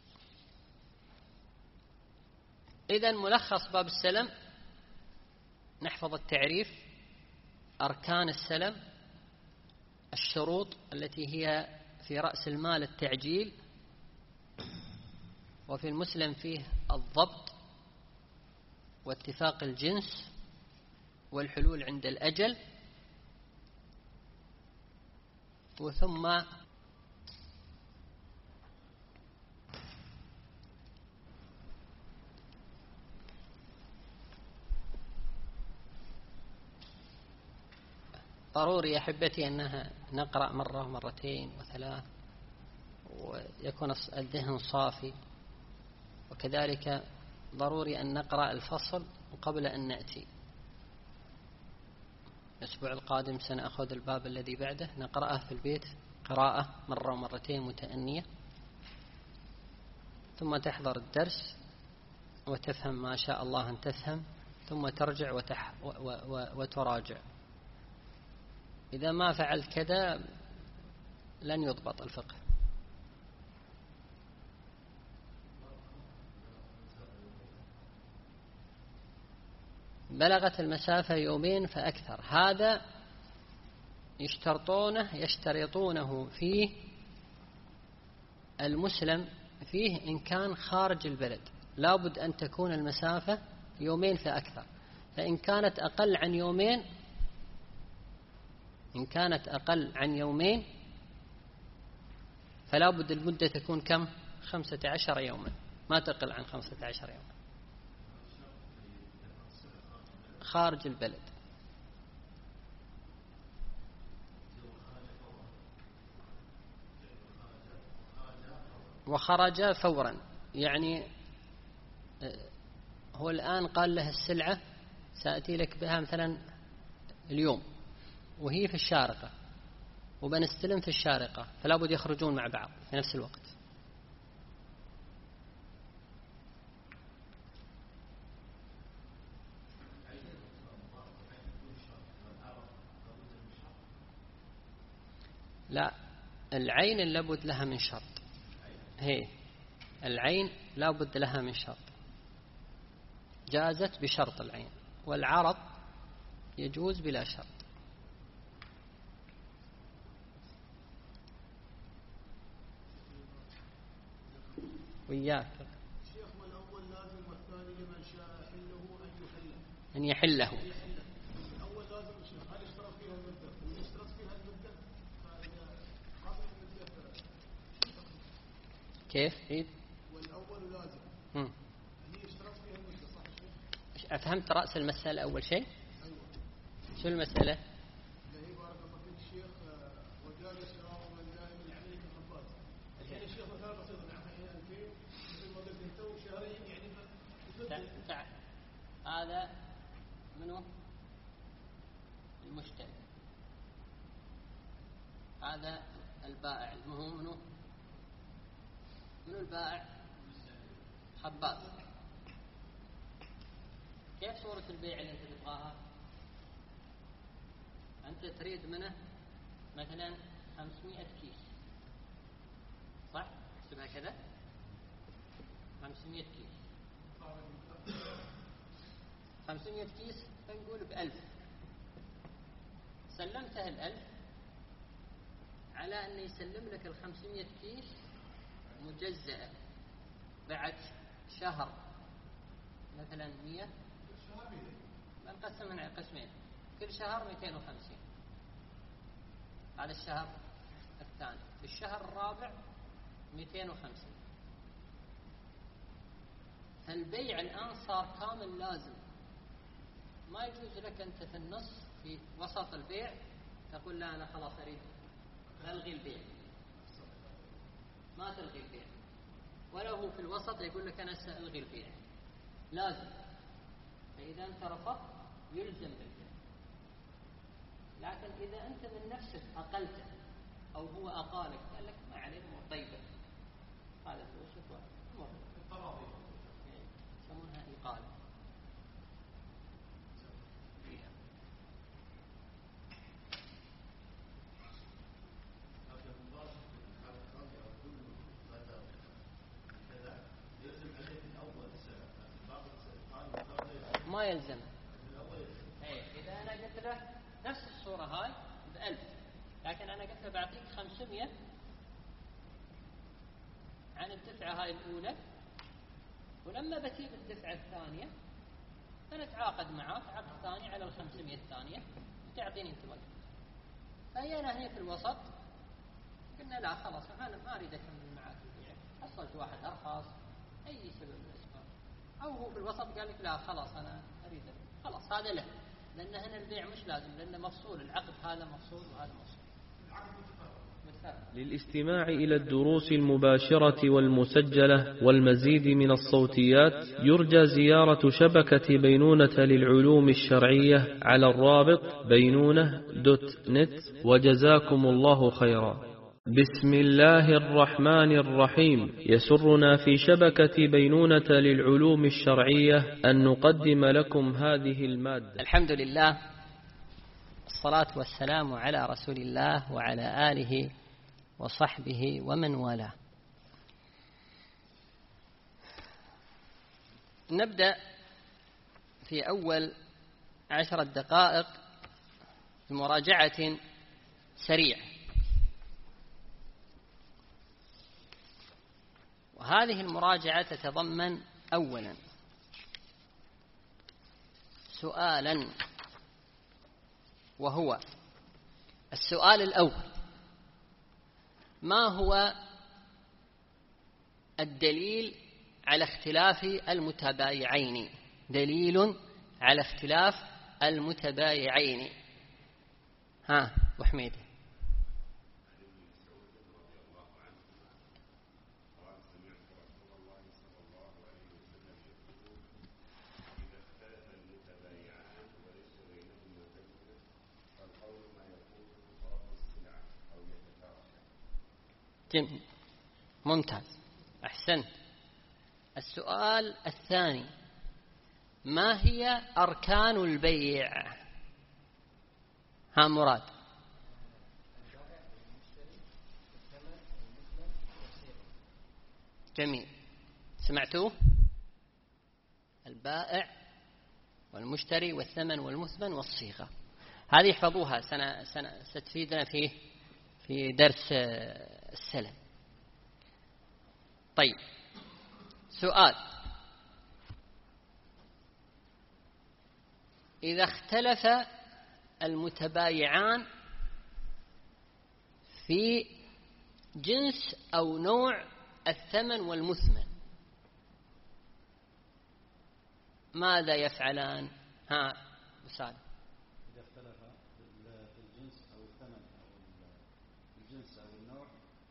إذن ملخص باب السلم، نحفظ التعريف، أركان السلم، الشروط التي هي في رأس المال التعجيل، وفي المسلم فيه الضبط واتفاق الجنس والحلول عند الأجل، وثم ضروري يا أحبتي أنها نقرأ مرة مرتين وثلاث، ويكون الذهن صافي، وكذلك ضروري أن نقرأ الفصل قبل أن نأتي. الأسبوع القادم سنأخذ الباب الذي بعده، نقرأه في البيت قراءة مرة ومرتين متأنية، ثم تحضر الدرس وتفهم ما شاء الله أن تفهم، ثم ترجع وتح و و وتراجع. إذا ما فعلت كذا لن يضبط الفقه. بلغت المسافة يومين فأكثر، هذا يشترطونه يشترطونه فيه المسلم فيه إن كان خارج البلد، لابد أن تكون المسافة يومين فأكثر. فإن كانت أقل عن يومين إن كانت أقل عن يومين فلا بد المدة تكون كم؟ خمسة عشر يوما، ما تقل عن خمسة عشر يوما خارج البلد. وخرج فورا، يعني هو الآن قال له السلعة سأتي لك بها مثلا اليوم وهي في الشارقة وبنستلم في الشارقة، فلا بد يخرجون مع بعض في نفس الوقت. لا، العين لابد لها من شرط، هي العين لابد لها من شرط، جازت بشرط العين، والعرض يجوز بلا شرط. وإياك شيخ، والأول لازم والثاني لمن شاء يحله أن يحله أن يحله. الأول لازم شيخ، هل اشترط فيها المدة؟ ويشترط فيها المدة قبل المدة كيف؟ عيد. والأول لازم مم. هي اشترط فيها المدة، صح شيخ؟ أفهمت رأس المسألة أول شيء؟ أيوة. شو المسألة؟ هي بارك الله فيك شيخ، وجاز شراء من دائم العمل كخباز. يعني الشيخ مثلا بسيط، يعني ألفين مثل ما قلت أنت شهرين يعني تعال. هذا منو؟ المشتري. هذا البائع. المهم منو؟ منو البائع؟ خباز. كيف صورة البيع اللي أنت تبغاها؟ أنت تريد منه مثلا خمسمائة كيس، صح؟ احسبها كذا، خمسمائة كيس. خمسمائة كيس فنقول بألف. سلمته الألف على أن يسلم لك الخمسمائة كيس مجزأة بعد شهر، مثلا مئة، بنقسم من قسمين، كل شهر مئتين وخمسين. هذا الشهر الثاني. في الشهر الرابع مئتين وخمسين. فالبيع الآن صار كامل لازم. ما يجوز لك أنت في النص في وسط البيع تقول لا أنا خلاص أريد ألغي البيع. ما تلغي البيع، ولو هو في الوسط يقول لك أنا سألغي البيع، لازم. فإذا أنت رفضت يلزم بالبيع. لكن إذا أنت من نفسك أقلته أو هو أقالك قال لك ما عليه طيبة، هذا فلوسك وأمر يسمونها إقالة. ما يلزم. إذا أنا قلت له نفس الصورة هاي بألف، لكن أنا قلت له بعطيك خمسمائة عن الدفعة هاي الأولى، ولما بتجيب الدفعة الثانية فنتعاقد معك عقد ثاني على الخمسمائة الثانية وتعطيني أنت وقت. فهي أنا هنا في الوسط قلنا لا خلاص أنا ما أريد أكمل معك البيع، حصلت واحد أرخص أي سبب من الأسباب، أو هو في الوسط قال لك لا خلاص أنا أريد خلاص هذا له، لأن هنا البيع مش لازم، لأنه مفصول، العقد هذا مفصول وهذا مفصول. للاستماع إلى الدروس المباشرة والمسجلة والمزيد من الصوتيات يرجى زيارة شبكة بينونة للعلوم الشرعية على الرابط بينونة دوت نت. وجزاكم الله خيرا. بسم الله الرحمن الرحيم. يسرنا في شبكة بينونة للعلوم الشرعية أن نقدم لكم هذه المادة. الحمد لله، الصلاة والسلام على رسول الله وعلى آله وصحبه ومن والاه. نبدأ في أول عشرة دقائق بمراجعة سريعة، وهذه المراجعة تتضمن أولا سؤالا، وهو السؤال الأول: ما هو الدليل على اختلاف المتبايعين؟ دليل على اختلاف المتبايعين. ها أبو حميد. جميل، ممتاز، أحسنت. السؤال الثاني: ما هي أركان البيع؟ ها مراد. جميل، سمعتوه؟ البائع والمشتري والثمن والمثمن والصيغة. هذه احفظوها، سنة سنة ستفيدنا في في درس السلم. طيب، سؤال: إذا اختلف المتبايعان في جنس أو نوع الثمن والمثمن، ماذا يفعلان؟ ها مثال. إذا اختلف في الجنس أو الثمن أو الجنس أو النوع،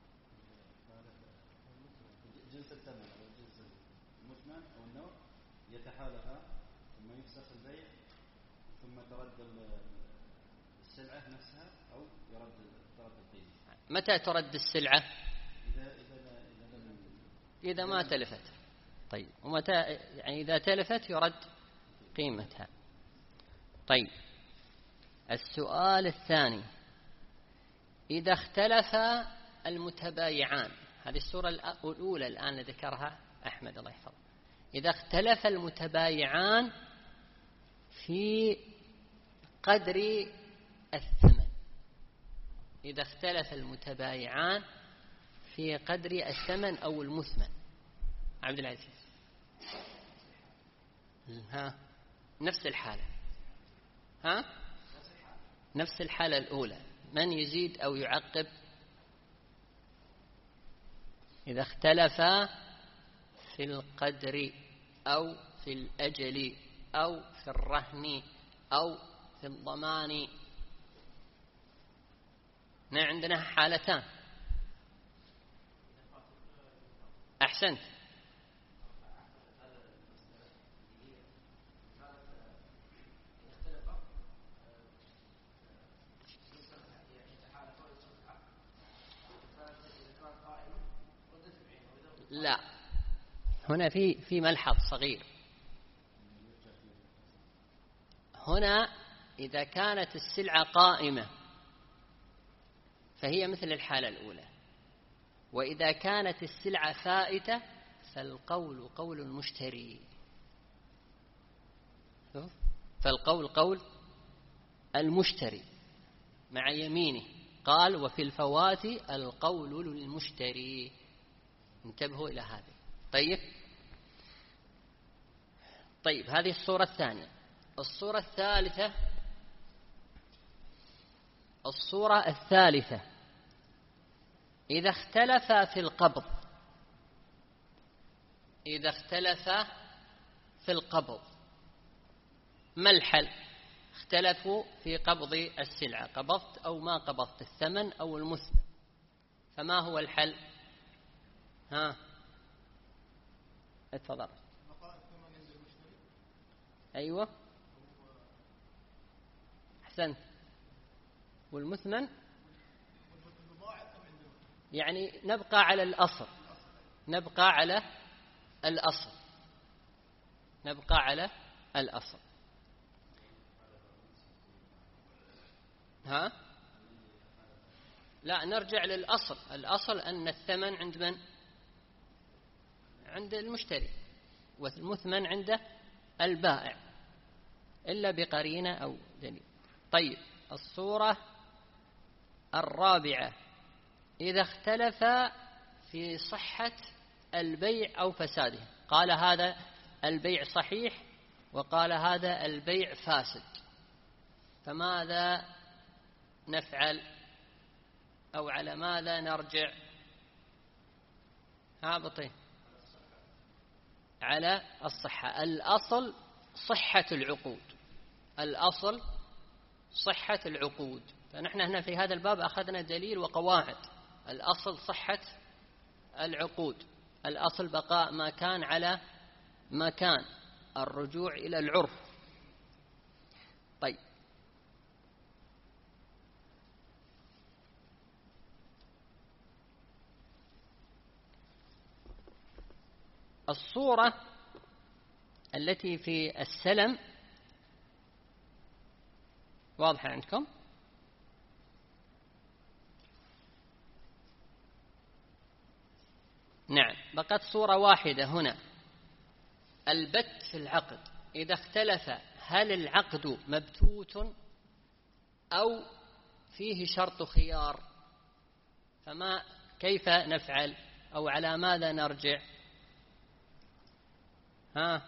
جنس الثمن أو الجنس المثمن أو النوع يتحالفا، ثم يفسخ البيع، ثم ترد السلعة نفسها أو يرد ترد القيمة. متى ترد السلعة؟ إذا إذا إذا, إذا ما تلفت. طيب، ومتى يعني إذا تلفت يرد قيمتها. طيب، السؤال الثاني: إذا اختلف المتبايعان، هذه الصورة الأولى الآن ذكرها أحمد الله يحفظه. إذا اختلف المتبايعان في قدر الثمن، إذا اختلف المتبايعان في قدر الثمن أو المثمن. عبد العزيز. ها نفس الحالة. ها نفس الحالة الأولى. من يزيد أو يعقب؟ إذا اختلف في القدر أو في الأجل أو في الرهن أو في الضمان. عندنا حالتان. أحسنت. لا، هنا في في ملحظ صغير. هنا إذا كانت السلعة قائمة فهي مثل الحالة الأولى، وإذا كانت السلعة فائتة فالقول قول المشتري. فالقول قول المشتري مع يمينه. قال: وفي الفوات القول للمشتري. انتبهوا إلى هذه. طيب طيب هذه الصورة الثانية. الصورة الثالثة الصورة الثالثة إذا اختلف في القبض. إذا اختلف في القبض، ما الحل؟ اختلفوا في قبض السلعة، قبضت أو ما قبضت الثمن أو المثمن، فما هو الحل؟ ها اتفضل. أيوة أحسنت. والمثمن يعني نبقى على الأصل، نبقى على الأصل، نبقى على الأصل. ها لا، نرجع للأصل. الأصل أن الثمن عند من؟ عند المشتري، والمثمن عند البائع، إلا بقرينة أو دليل. طيب، الصورة الرابعة إذا اختلف في صحة البيع أو فساده. قال هذا البيع صحيح وقال هذا البيع فاسد، فماذا نفعل أو على ماذا نرجع؟ هابطين على الصحة. الأصل صحة العقود، الأصل صحة العقود. فنحن هنا في هذا الباب أخذنا دليل وقواعد. الأصل صحة العقود، الأصل بقاء ما كان على ما كان، الرجوع إلى العرف. طيب، الصورة التي في السلم واضحة عندكم؟ نعم، بقت صورة واحدة هنا، البت في العقد. إذا اختلف هل العقد مبتوت أو فيه شرط خيار، فما كيف نفعل أو على ماذا نرجع؟ ها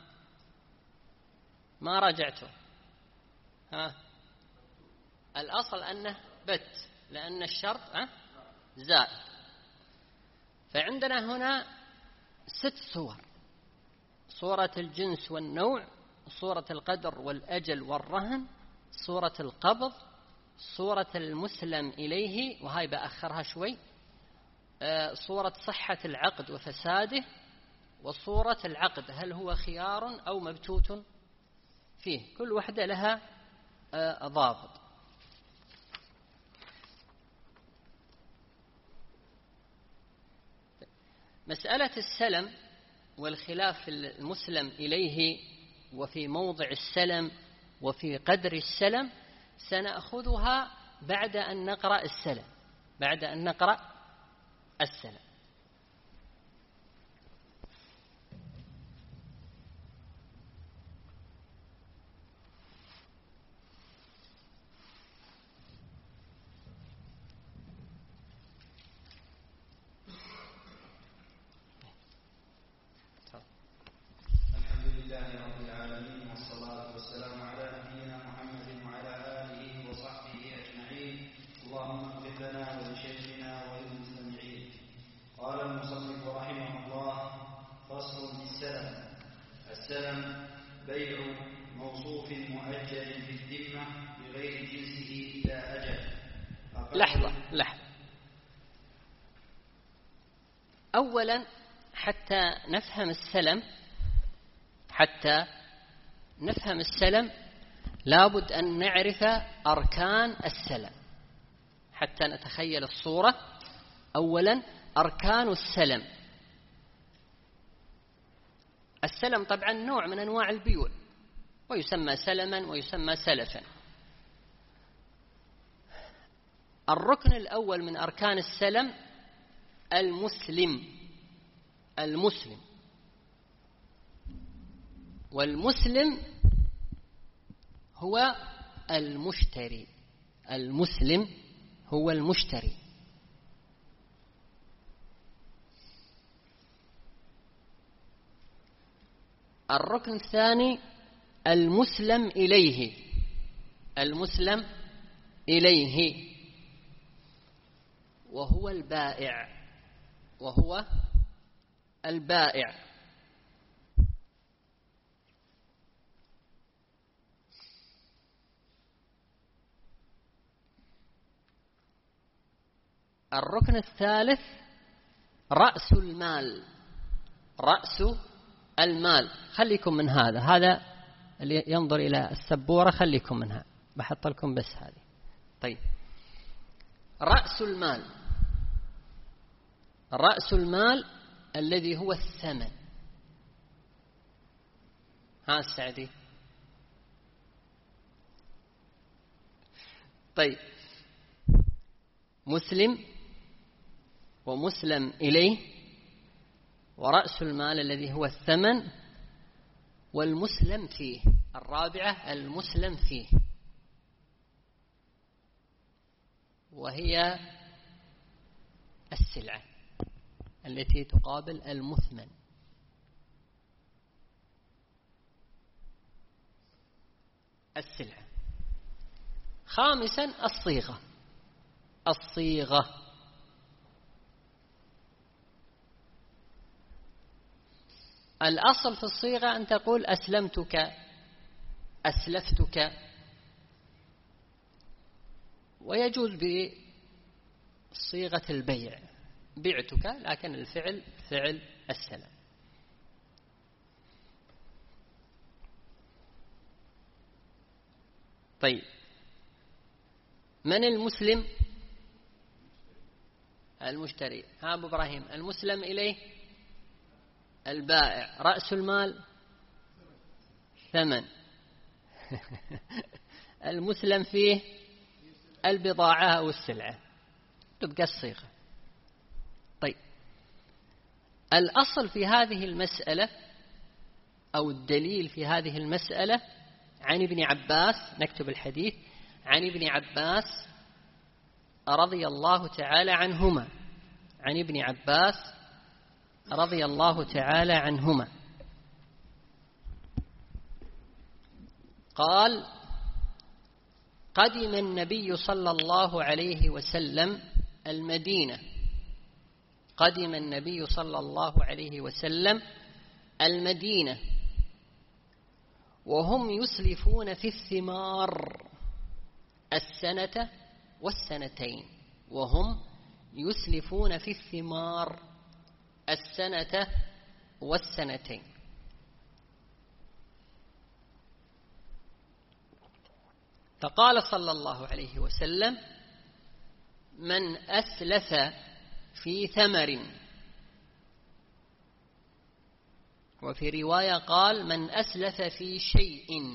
ما رجعته. ها الأصل أنه بت، لأن الشرط زائد. فعندنا هنا ست صور: صورة الجنس والنوع، صورة القدر والأجل والرهن، صورة القبض، صورة المسلم إليه وهاي بأخرها شوي، صورة صحة العقد وفساده، وصورة العقد هل هو خيار أو مبتوت فيه. كل واحدة لها ضابط. مسألة السلم والخلاف في المسلم إليه وفي موضع السلم وفي قدر السلم سنأخذها بعد أن نقرأ السلم، بعد أن نقرأ السلم. السلم بيع موصوف مؤجل في الذمة بغير جنسه إلى أجل. لحظة لحظة أولا حتى نفهم السلم حتى نفهم السلم لابد أن نعرف أركان السلم حتى نتخيل الصورة. أولا أركان السلم. السلم طبعا نوع من أنواع البيوع ويسمى سلما ويسمى سلفا. الركن الأول من أركان السلم المسلم المسلم والمسلم هو المشتري المسلم هو المشتري. الركن الثاني المسلم إليه المسلم إليه وهو البائع وهو البائع. الركن الثالث رأس المال رأس المال. خليكم من هذا هذا اللي ينظر إلى السبورة خليكم منها بحط لكم بس هذه. طيب رأس المال رأس المال الذي هو الثمن. ها السعدي. طيب مسلم ومسلم إليه ورأس المال الذي هو الثمن والمسلم فيه. الرابعة المسلم فيه وهي السلعة التي تقابل المثمن. السلعة. خامسا الصيغة الصيغة. الأصل في الصيغة أن تقول أسلمتك، أسلفتك، ويجوز بصيغة البيع بعتك، لكن الفعل فعل السلام. طيب، من المسلم؟ المشتري. ها أبو إبراهيم، المسلم إليه البائع. رأس المال ثمن. المسلم فيه البضاعة أو السلعة، تبقى الصيغة. طيب، الأصل في هذه المسألة أو الدليل في هذه المسألة عن ابن عباس، نكتب الحديث، عن ابن عباس رضي الله تعالى عنهما، عن ابن عباس رضي الله تعالى عنهما قال: قدم النبي صلى الله عليه وسلم المدينة، قدم النبي صلى الله عليه وسلم المدينة وهم يسلفون في الثمار السنة والسنتين، وهم يسلفون في الثمار السنة والسنتين. فقال صلى الله عليه وسلم: من أسلف في ثمر، وفي رواية قال: من أسلف في شيء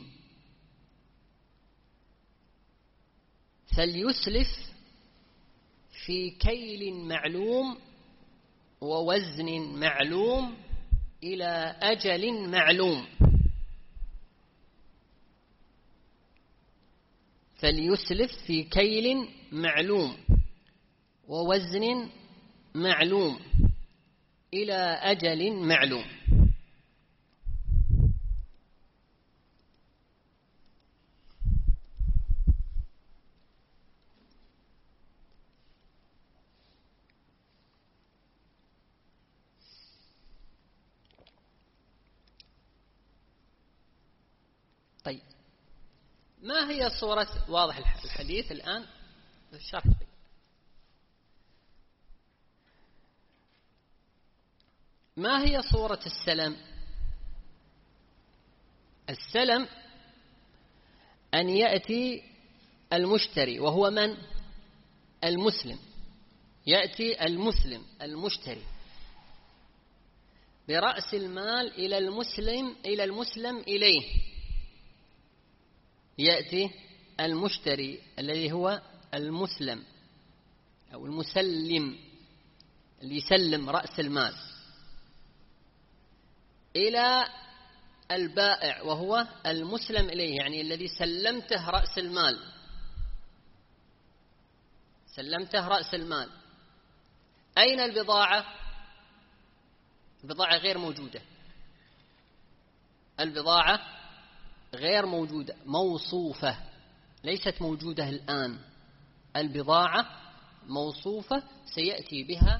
فليسلف في كيل معلوم ووزن معلوم إلى أجل معلوم، فليسلف في كيل معلوم ووزن معلوم إلى أجل معلوم. طيب، ما هي صورة، واضح الحديث الآن الشرح؟ ما هي صورة السلم؟ السلم أن يأتي المشتري، وهو من؟ المسلم. يأتي المسلم المشتري برأس المال إلى المسلم إلى المسلم إليه. يأتي المشتري الذي هو المسلم أو المسلم اللي يسلم رأس المال إلى البائع وهو المسلم إليه، يعني الذي سلمته رأس المال، سلمته رأس المال. أين البضاعة؟ البضاعة غير موجودة، البضاعة غير موجودة، موصوفة، ليست موجودة الآن. البضاعة موصوفة سيأتي بها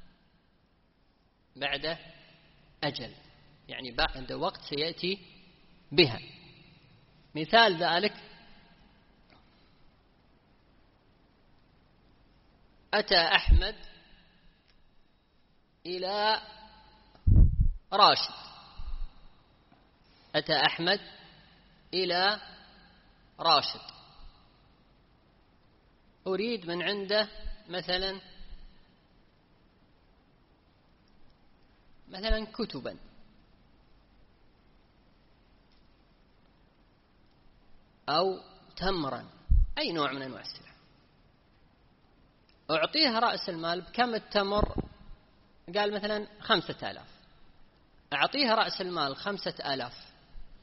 بعد أجل، يعني بعد وقت سيأتي بها. مثال ذلك: أتى أحمد إلى راشد، أتى أحمد إلى راشد، أريد من عنده مثلا مثلا كتبا، أو تمرا، أي نوع من أنواع السلع. أعطيه رأس المال بكم التمر؟ قال مثلا خمسة آلاف. أعطيه رأس المال خمسة آلاف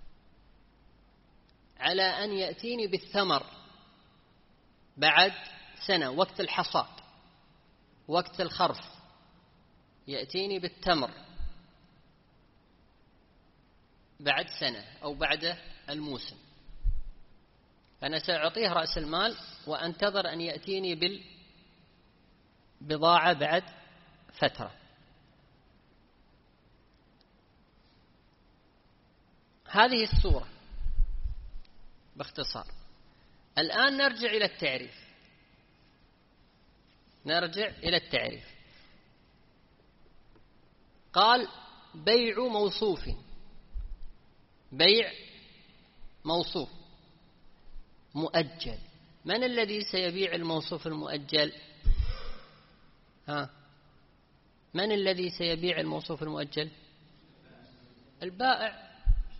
على أن يأتيني بالثمر بعد سنة، وقت الحصاد، وقت الخرف، يأتيني بالتمر بعد سنة أو بعد الموسم. فأنا سأعطيه رأس المال وأنتظر أن يأتيني بضاعة بعد فترة. هذه الصورة باختصار. الآن نرجع إلى التعريف. نرجع إلى التعريف. قال بيع موصوف. بيع موصوف مؤجل. من الذي سيبيع الموصوف المؤجل؟ ها من الذي سيبيع الموصوف المؤجل؟ البائع.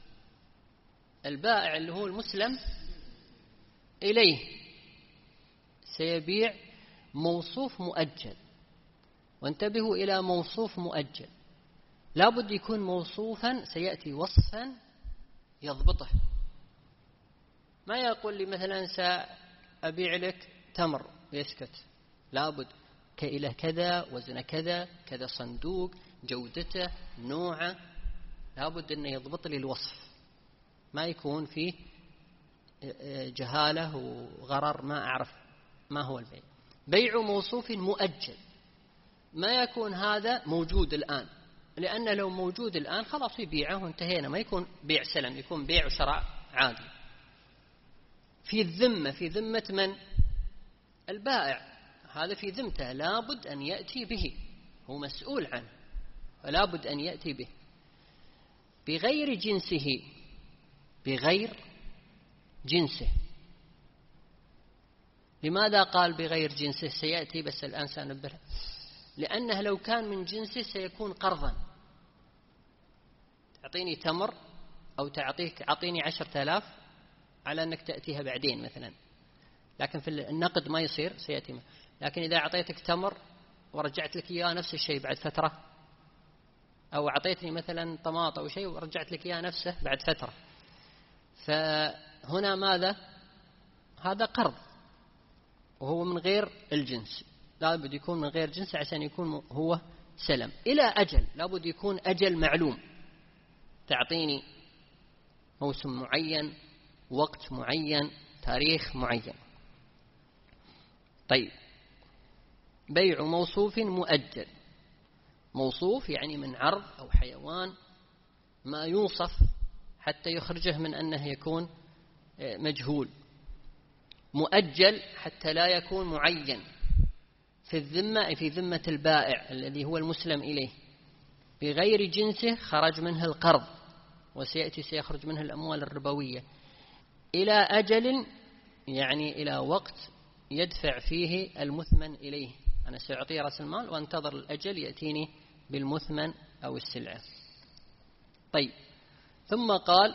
البائع اللي هو المسلم إليه سيبيع موصوف مؤجل. وانتبهوا إلى موصوف مؤجل، لا بد يكون موصوفا سيأتي وصفا يضبطه. ما يقول لي مثلا سأبيع لك تمر ويسكت، لا بد كيله كذا، وزن كذا، كذا صندوق، جودته، نوعه، لا بد أنه يضبط لي الوصف، ما يكون فيه جهالة وغرر ما أعرف ما هو البيع. بيع موصوف مؤجل، ما يكون هذا موجود الآن، لأن لو موجود الآن خلاص يبيعه وانتهينا، ما يكون بيع سلم، يكون بيع وشراء عادي. في الذمة، في ذمة من؟ البائع، هذا في ذمته، لابد أن يأتي به، هو مسؤول عنه فلا بد أن يأتي به بغير جنسه. بغير جنسه. لماذا قال بغير جنسه؟ سيأتي بس الآن سأنبه. لأنه لو كان من جنسه سيكون قرضا. تعطيني تمر أو تعطيك أعطيني عشرة آلاف على أنك تأتيها بعدين مثلا، لكن في النقد ما يصير، سيأتي. لكن إذا أعطيتك تمر ورجعت لك إياه نفس الشيء بعد فترة، أو أعطيتني مثلا طماطة أو شيء ورجعت لك إياه نفسه بعد فترة، فهنا ماذا؟ هذا قرض وهو من غير الجنس، لابد يكون من غير جنس عشان يكون هو سلم. إلى أجل، لابد يكون أجل معلوم، تعطيني موسم معين، وقت معين، تاريخ معين. طيب، بيع موصوف مؤجل. موصوف يعني من عرض أو حيوان ما يوصف حتى يخرجه من أنه يكون مجهول. مؤجل حتى لا يكون معين. في الذمة، في ذمة البائع الذي هو المسلم إليه. بغير جنسه خرج منه القرض، وسيأتي سيخرج منه الأموال الربوية. إلى أجل يعني إلى وقت يدفع فيه المثمن إليه. أنا سأعطيه رأس المال وانتظر الأجل يأتيني بالمثمن أو السلعة. طيب، ثم قال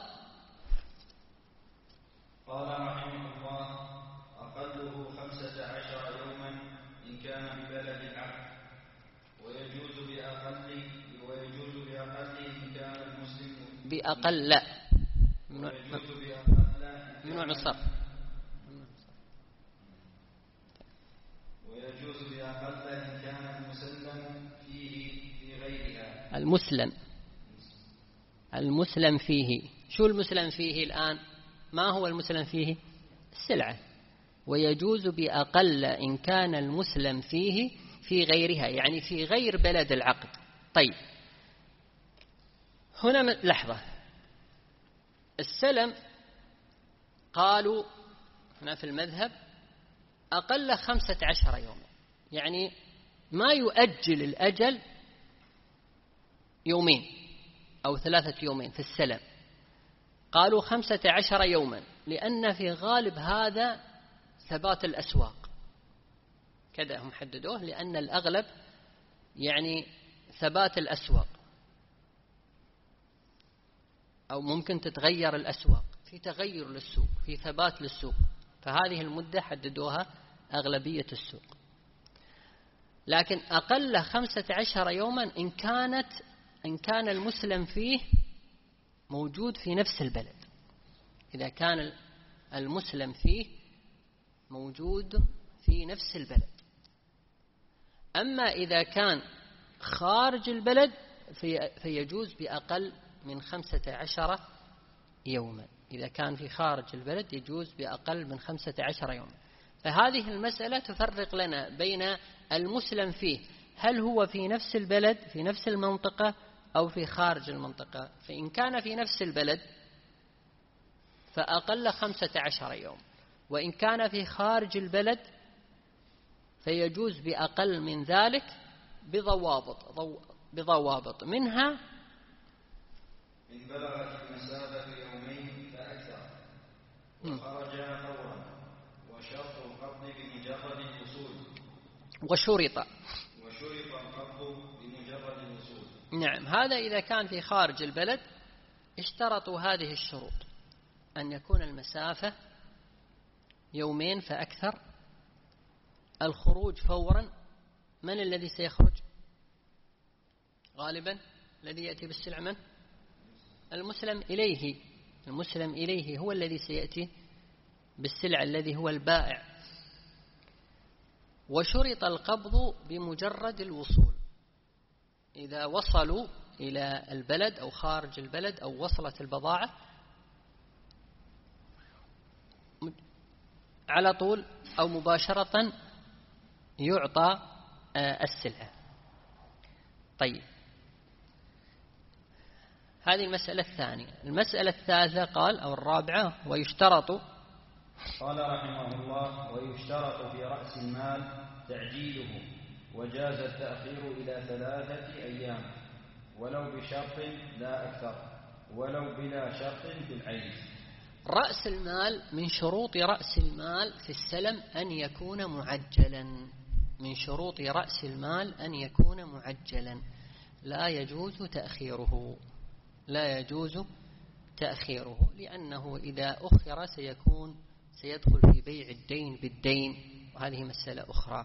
قال رحمه الله: أقله خمسة عشر يوما إن كان ببلد العقد، ويجوز بأقل ويجوز بأقل إن كان المسلم بأقل لا ويجوز بأقل ممنوع الصرف. ويجوز بأقل إن كان المسلم فيه في غيرها. المسلم المسلم فيه، شو المسلم فيه الآن؟ ما هو المسلم فيه؟ السلعة. ويجوز بأقل إن كان المسلم فيه في غيرها، يعني في غير بلد العقد. طيب، هنا لحظة. السلم قالوا هنا في المذهب أقل خمسة عشر يوما، يعني ما يؤجل الأجل يومين أو ثلاثة يومين في السلم. قالوا خمسة عشر يوما لأن في غالب هذا ثبات الأسواق، كذا هم حددوه، لأن الأغلب يعني ثبات الأسواق، أو ممكن تتغير الأسواق، في تغير للسوق، في ثبات للسوق، فهذه المدة حددوها أغلبية السوق. لكن أقل خمسة عشر يوما إن كانت إن كان المسلم فيه موجود في نفس البلد. إذا كان المسلم فيه موجود في نفس البلد. أما إذا كان خارج البلد في فيجوز بأقل من خمسة عشر يوما. إذا كان في خارج البلد يجوز بأقل من خمسة عشر يوما. فهذه المسألة تفرق لنا بين المسلم فيه هل هو في نفس البلد في نفس المنطقة أو في خارج المنطقة؟ فإن كان في نفس البلد فأقل خمسة عشر يوم، وإن كان في خارج البلد فيجوز بأقل من ذلك بضوابط بضوابط منها إن بلغت المسافة يومين فأكثر وخرج فورا وشرط القبض بمجرد الوصول وشرط وشرط القبض بمجرد الوصول. نعم، هذا إذا كان في خارج البلد اشترطوا هذه الشروط: أن يكون المسافة يومين فأكثر، الخروج فورا. من الذي سيخرج غالبا؟ الذي يأتي بالسلع من؟ المسلم إليه. المسلم إليه هو الذي سيأتي بالسلع، الذي هو البائع. وشرط القبض بمجرد الوصول، إذا وصلوا إلى البلد أو خارج البلد أو وصلت البضاعة على طول أو مباشرة يعطى السلعة. طيب، هذه المسألة الثانية. المسألة الثالثة قال أو الرابعة: ويشترط. قال رحمه الله: ويشترط في رأس المال تعجيله، وجاز التأخير إلى ثلاثة أيام ولو بشرط لا أكثر، ولو بلا شرط بالعين. رأس المال من شروط رأس المال في السلم أن يكون معجلا. من شروط رأس المال أن يكون معجلا، لا يجوز تأخيره. لا يجوز تأخيره لأنه إذا أخر سيكون سيدخل في بيع الدين بالدين، وهذه مسألة أخرى.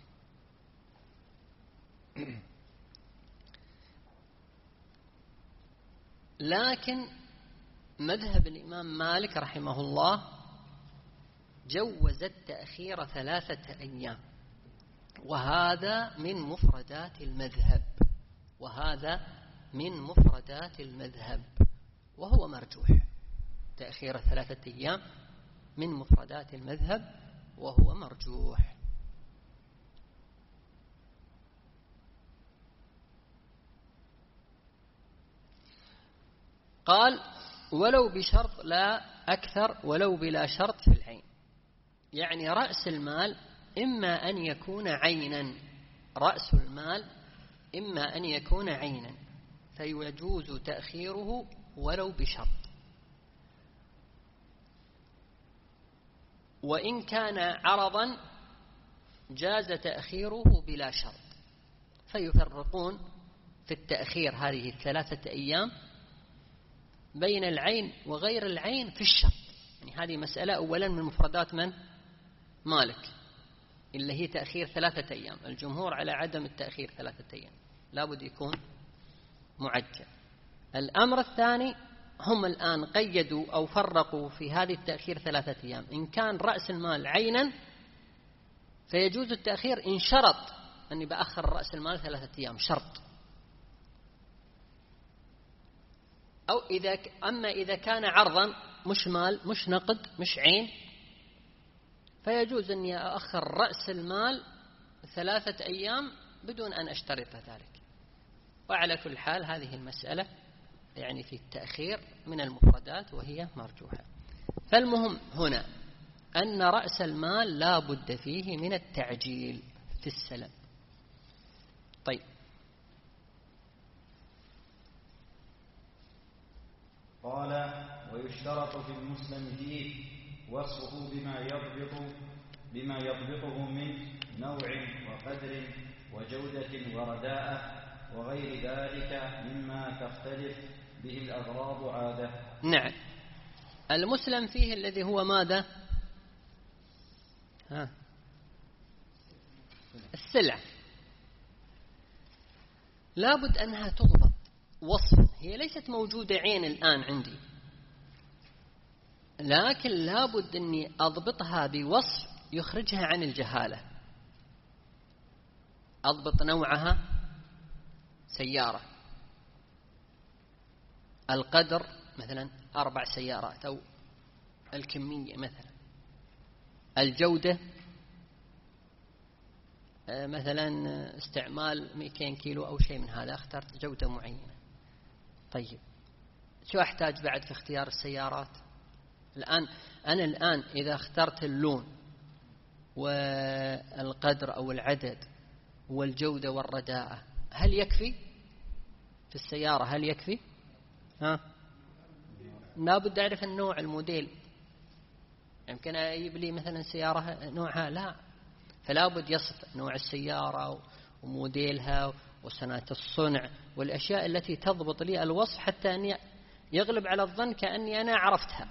لكن مذهب الإمام مالك رحمه الله جوز التأخير ثلاثة أيام، وهذا من مفردات المذهب وهذا من مفردات المذهب وهو مرجوح. تأخير ثلاثة أيام من مفردات المذهب وهو مرجوح. قال: ولو بشرط لا أكثر ولو بلا شرط في العين. يعني رأس المال إما أن يكون عينا، رأس المال إما أن يكون عينا فيجوز تأخيره ولو بشرط، وإن كان عرضا جاز تأخيره بلا شرط. فيفرقون في التأخير هذه الثلاثة أيام بين العين وغير العين في الشرط. يعني هذه مسألة أولا من مفردات من؟ مالك، اللي هي تأخير ثلاثة أيام. الجمهور على عدم التأخير ثلاثة أيام، لابد يكون معجل. الأمر الثاني، هم الآن قيدوا أو فرقوا في هذه التأخير ثلاثة أيام. إن كان رأس المال عينا فيجوز التأخير إن شرط أني بأخر رأس المال ثلاثة أيام، شرط. أو إذا أما إذا كان عرضا مش مال مش نقد مش عين فيجوز أني أأخر رأس المال ثلاثة أيام بدون أن أشترط ذلك. وعلى كل حال هذه المسألة يعني في التأخير من المفردات وهي مرجوحة. فالمهم هنا أن رأس المال لا بد فيه من التعجيل في السلم. طيب، قال: ويشترط في المسلم فيه وصفه بما يضبط بما يضبطه من نوع وقدر وجودة ورداءة وغير ذلك مما تختلف به الأغراض عادة. نعم، المسلم فيه الذي هو ماذا؟ ها، السلع لابد أنها تضبط وصفا. هي ليست موجودة عين الآن عندي، لكن لابد أني أضبطها بوصف يخرجها عن الجهالة. أضبط نوعها سيارة، القدر مثلا أربع سيارات أو الكمية مثلا، الجودة مثلا استعمال مئتين كيلو أو شيء من هذا، اخترت جودة معينة. طيب شو أحتاج بعد في اختيار السيارات؟ الآن أنا الآن إذا اخترت اللون والقدر أو العدد والجودة والرداءة، هل يكفي في السيارة؟ هل يكفي؟ ها؟ لا بد أعرف النوع، الموديل. يمكن أجيب لي مثلا سيارة نوعها لا، فلا بد يصف نوع السيارة وموديلها وسنة الصنع والأشياء التي تضبط لي الوصف، حتى أن يغلب على الظن كأني أنا عرفتها.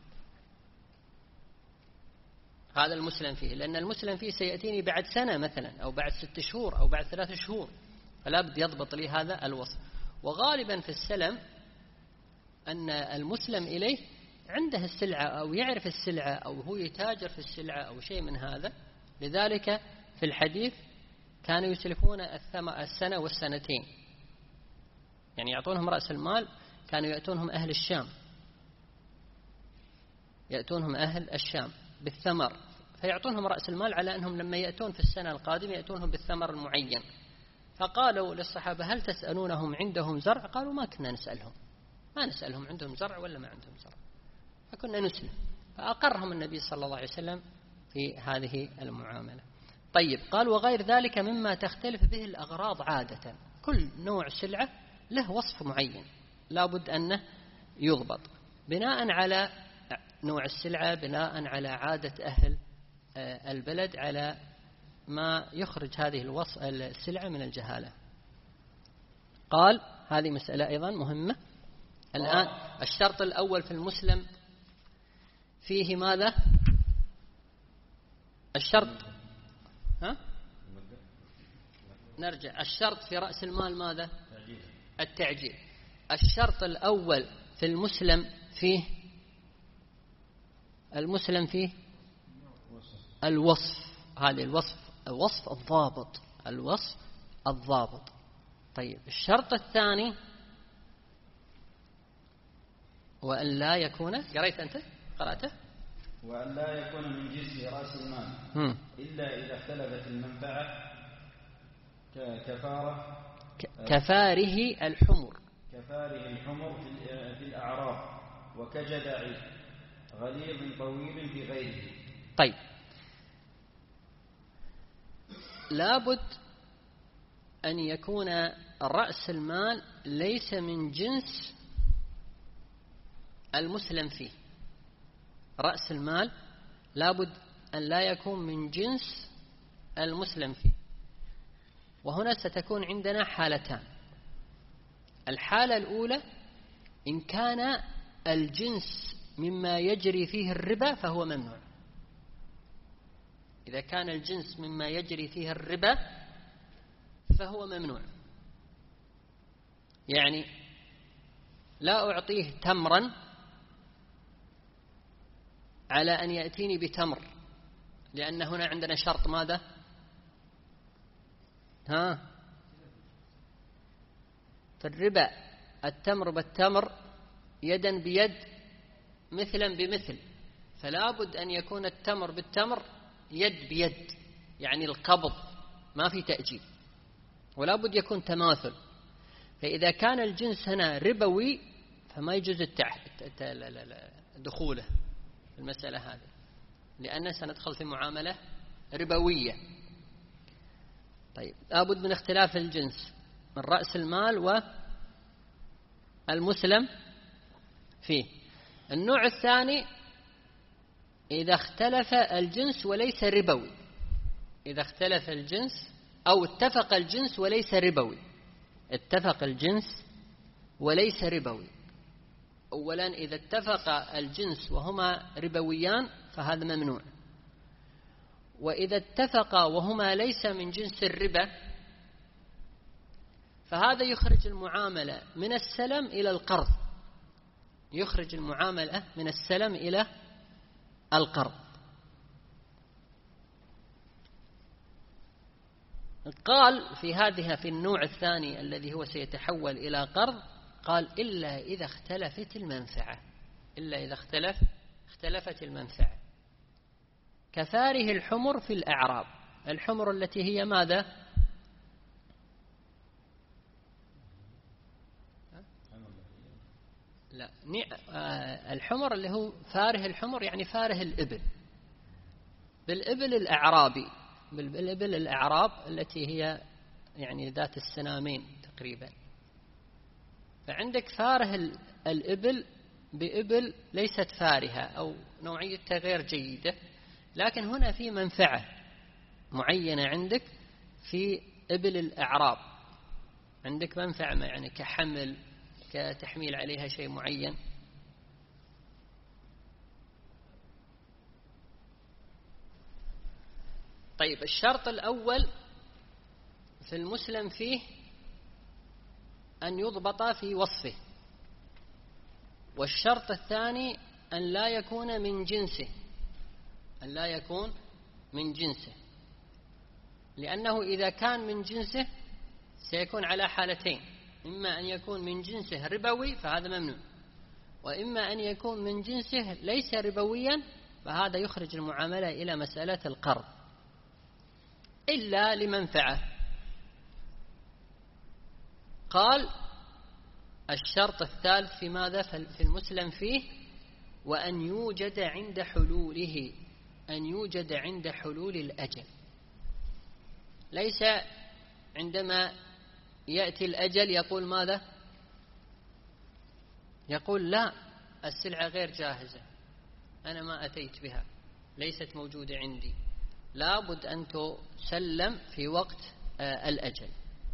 هذا المسلم فيه، لأن المسلم فيه سيأتيني بعد سنة مثلا، أو بعد ست شهور أو بعد ثلاث شهور، فلا بد يضبط لي هذا الوصف. وغالبا في السلم أن المسلم إليه عنده السلعة أو يعرف السلعة أو هو يتاجر في السلعة أو شيء من هذا. لذلك في الحديث كانوا يسلفون السنة والسنتين، يعني يعطونهم رأس المال. كانوا يأتونهم أهل الشام، يأتونهم أهل الشام بالثمر، فيعطونهم رأس المال على أنهم لما يأتون في السنة القادمة يأتونهم بالثمر المعين. فقالوا للصحابة هل تسألونهم عندهم زرع؟ قالوا ما كنا نسألهم، ما نسألهم عندهم زرع ولا ما عندهم زرع، فكنا نسلم. فأقرهم النبي صلى الله عليه وسلم في هذه المعاملة. طيب قال وغير ذلك مما تختلف به الأغراض عادة. كل نوع سلعة له وصف معين لا بد أنه يضبط بناء على نوع السلعة، بناء على عادة أهل البلد، على ما يخرج هذه الوصف السلعة من الجهالة. قال هذه مسألة أيضا مهمة. الآن الشرط الأول في المسلم فيه ماذا؟ الشرط ها؟ نرجع. الشرط في رأس المال ماذا؟ التعجيل. الشرط الأول في المسلم فيه المسلم فيه الوصف. هذا الوصف الوصف الضابط، الوصف الضابط. طيب الشرط الثاني وأن لا يكون، قريت أنت قرأته؟ وأن لا يكون من جنس رأس المال هم. إلا إذا اختلفت المنفعة كفارة كفاره الحمر كفاره الحمر في الأعراض وكجدع غليظ طويل في غيره. طيب لابد أن يكون رأس المال ليس من جنس المسلم فيه. رأس المال لابد أن لا يكون من جنس المسلم فيه. وهنا ستكون عندنا حالتان. الحالة الأولى إن كان الجنس مما يجري فيه الربا فهو ممنوع. إذا كان الجنس مما يجري فيه الربا فهو ممنوع. يعني لا أعطيه تمرا على أن يأتيني بتمر، لأن هنا عندنا شرط ماذا؟ ها في الربا التمر بالتمر يدا بيد مثلا بمثل، فلا بد أن يكون التمر بالتمر يد بيد، يعني القبض ما في تأجيل، ولا بد يكون تماثل. فإذا كان الجنس هنا ربوي فما يجوز دخوله في المسألة هذه، لأننا سندخل في معاملة ربوية. طيب لابد من اختلاف الجنس من رأس المال والمسلم فيه. النوع الثاني إذا اختلف الجنس وليس ربوي. إذا اختلف الجنس أو اتفق الجنس وليس ربوي. اتفق الجنس وليس ربوي. أولا إذا اتفق الجنس وهما ربويان فهذا ممنوع. وإذا اتفقا وهما ليس من جنس الربا فهذا يخرج المعاملة من السلم إلى القرض. يخرج المعاملة من السلم إلى القرض. قال في هذه في النوع الثاني الذي هو سيتحول إلى قرض، قال إلا إذا اختلفت المنفعة. إلا إذا اختلف اختلفت المنفعة كفاره الحمر في الأعراب. الحمر التي هي ماذا؟ لا، الحمر اللي هو فاره الحمر يعني فاره الإبل، بالإبل الأعرابي، بالإبل الأعراب التي هي يعني ذات السنامين تقريبا. فعندك فاره الإبل بإبل ليست فارهة أو نوعيتها غير جيدة، لكن هنا في منفعة معينة عندك في إبل الأعراب، عندك منفعة يعني كحمل، كتحميل عليها شيء معين. طيب، الشرط الأول في المسلم فيه أن يضبط في وصفه، والشرط الثاني أن لا يكون من جنسه، أن لا يكون من جنسه، لأنه إذا كان من جنسه سيكون على حالتين: إما أن يكون من جنسه ربوي فهذا ممنوع، وإما أن يكون من جنسه ليس ربويا فهذا يخرج المعاملة إلى مسألة القرض إلا لمنفعة. قال الشرط الثالث في ماذا؟ في المسلم فيه: وأن يوجد عند حلوله، أن يوجد عند حلول الأجل، ليس عندما يأتي الأجل يقول ماذا؟ يقول لا، السلعة غير جاهزة، أنا ما أتيت بها، ليست موجودة عندي. لا بد أن تسلم في وقت الأجل.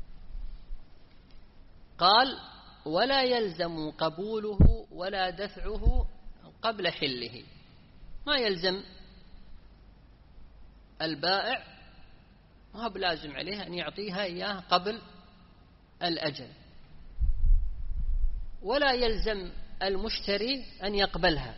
قال ولا يلزم قبوله ولا دفعه قبل حله، ما يلزم البائع، ما هو بلازم عليه أن يعطيها إياه قبل الأجل، ولا يلزم المشتري أن يقبلها.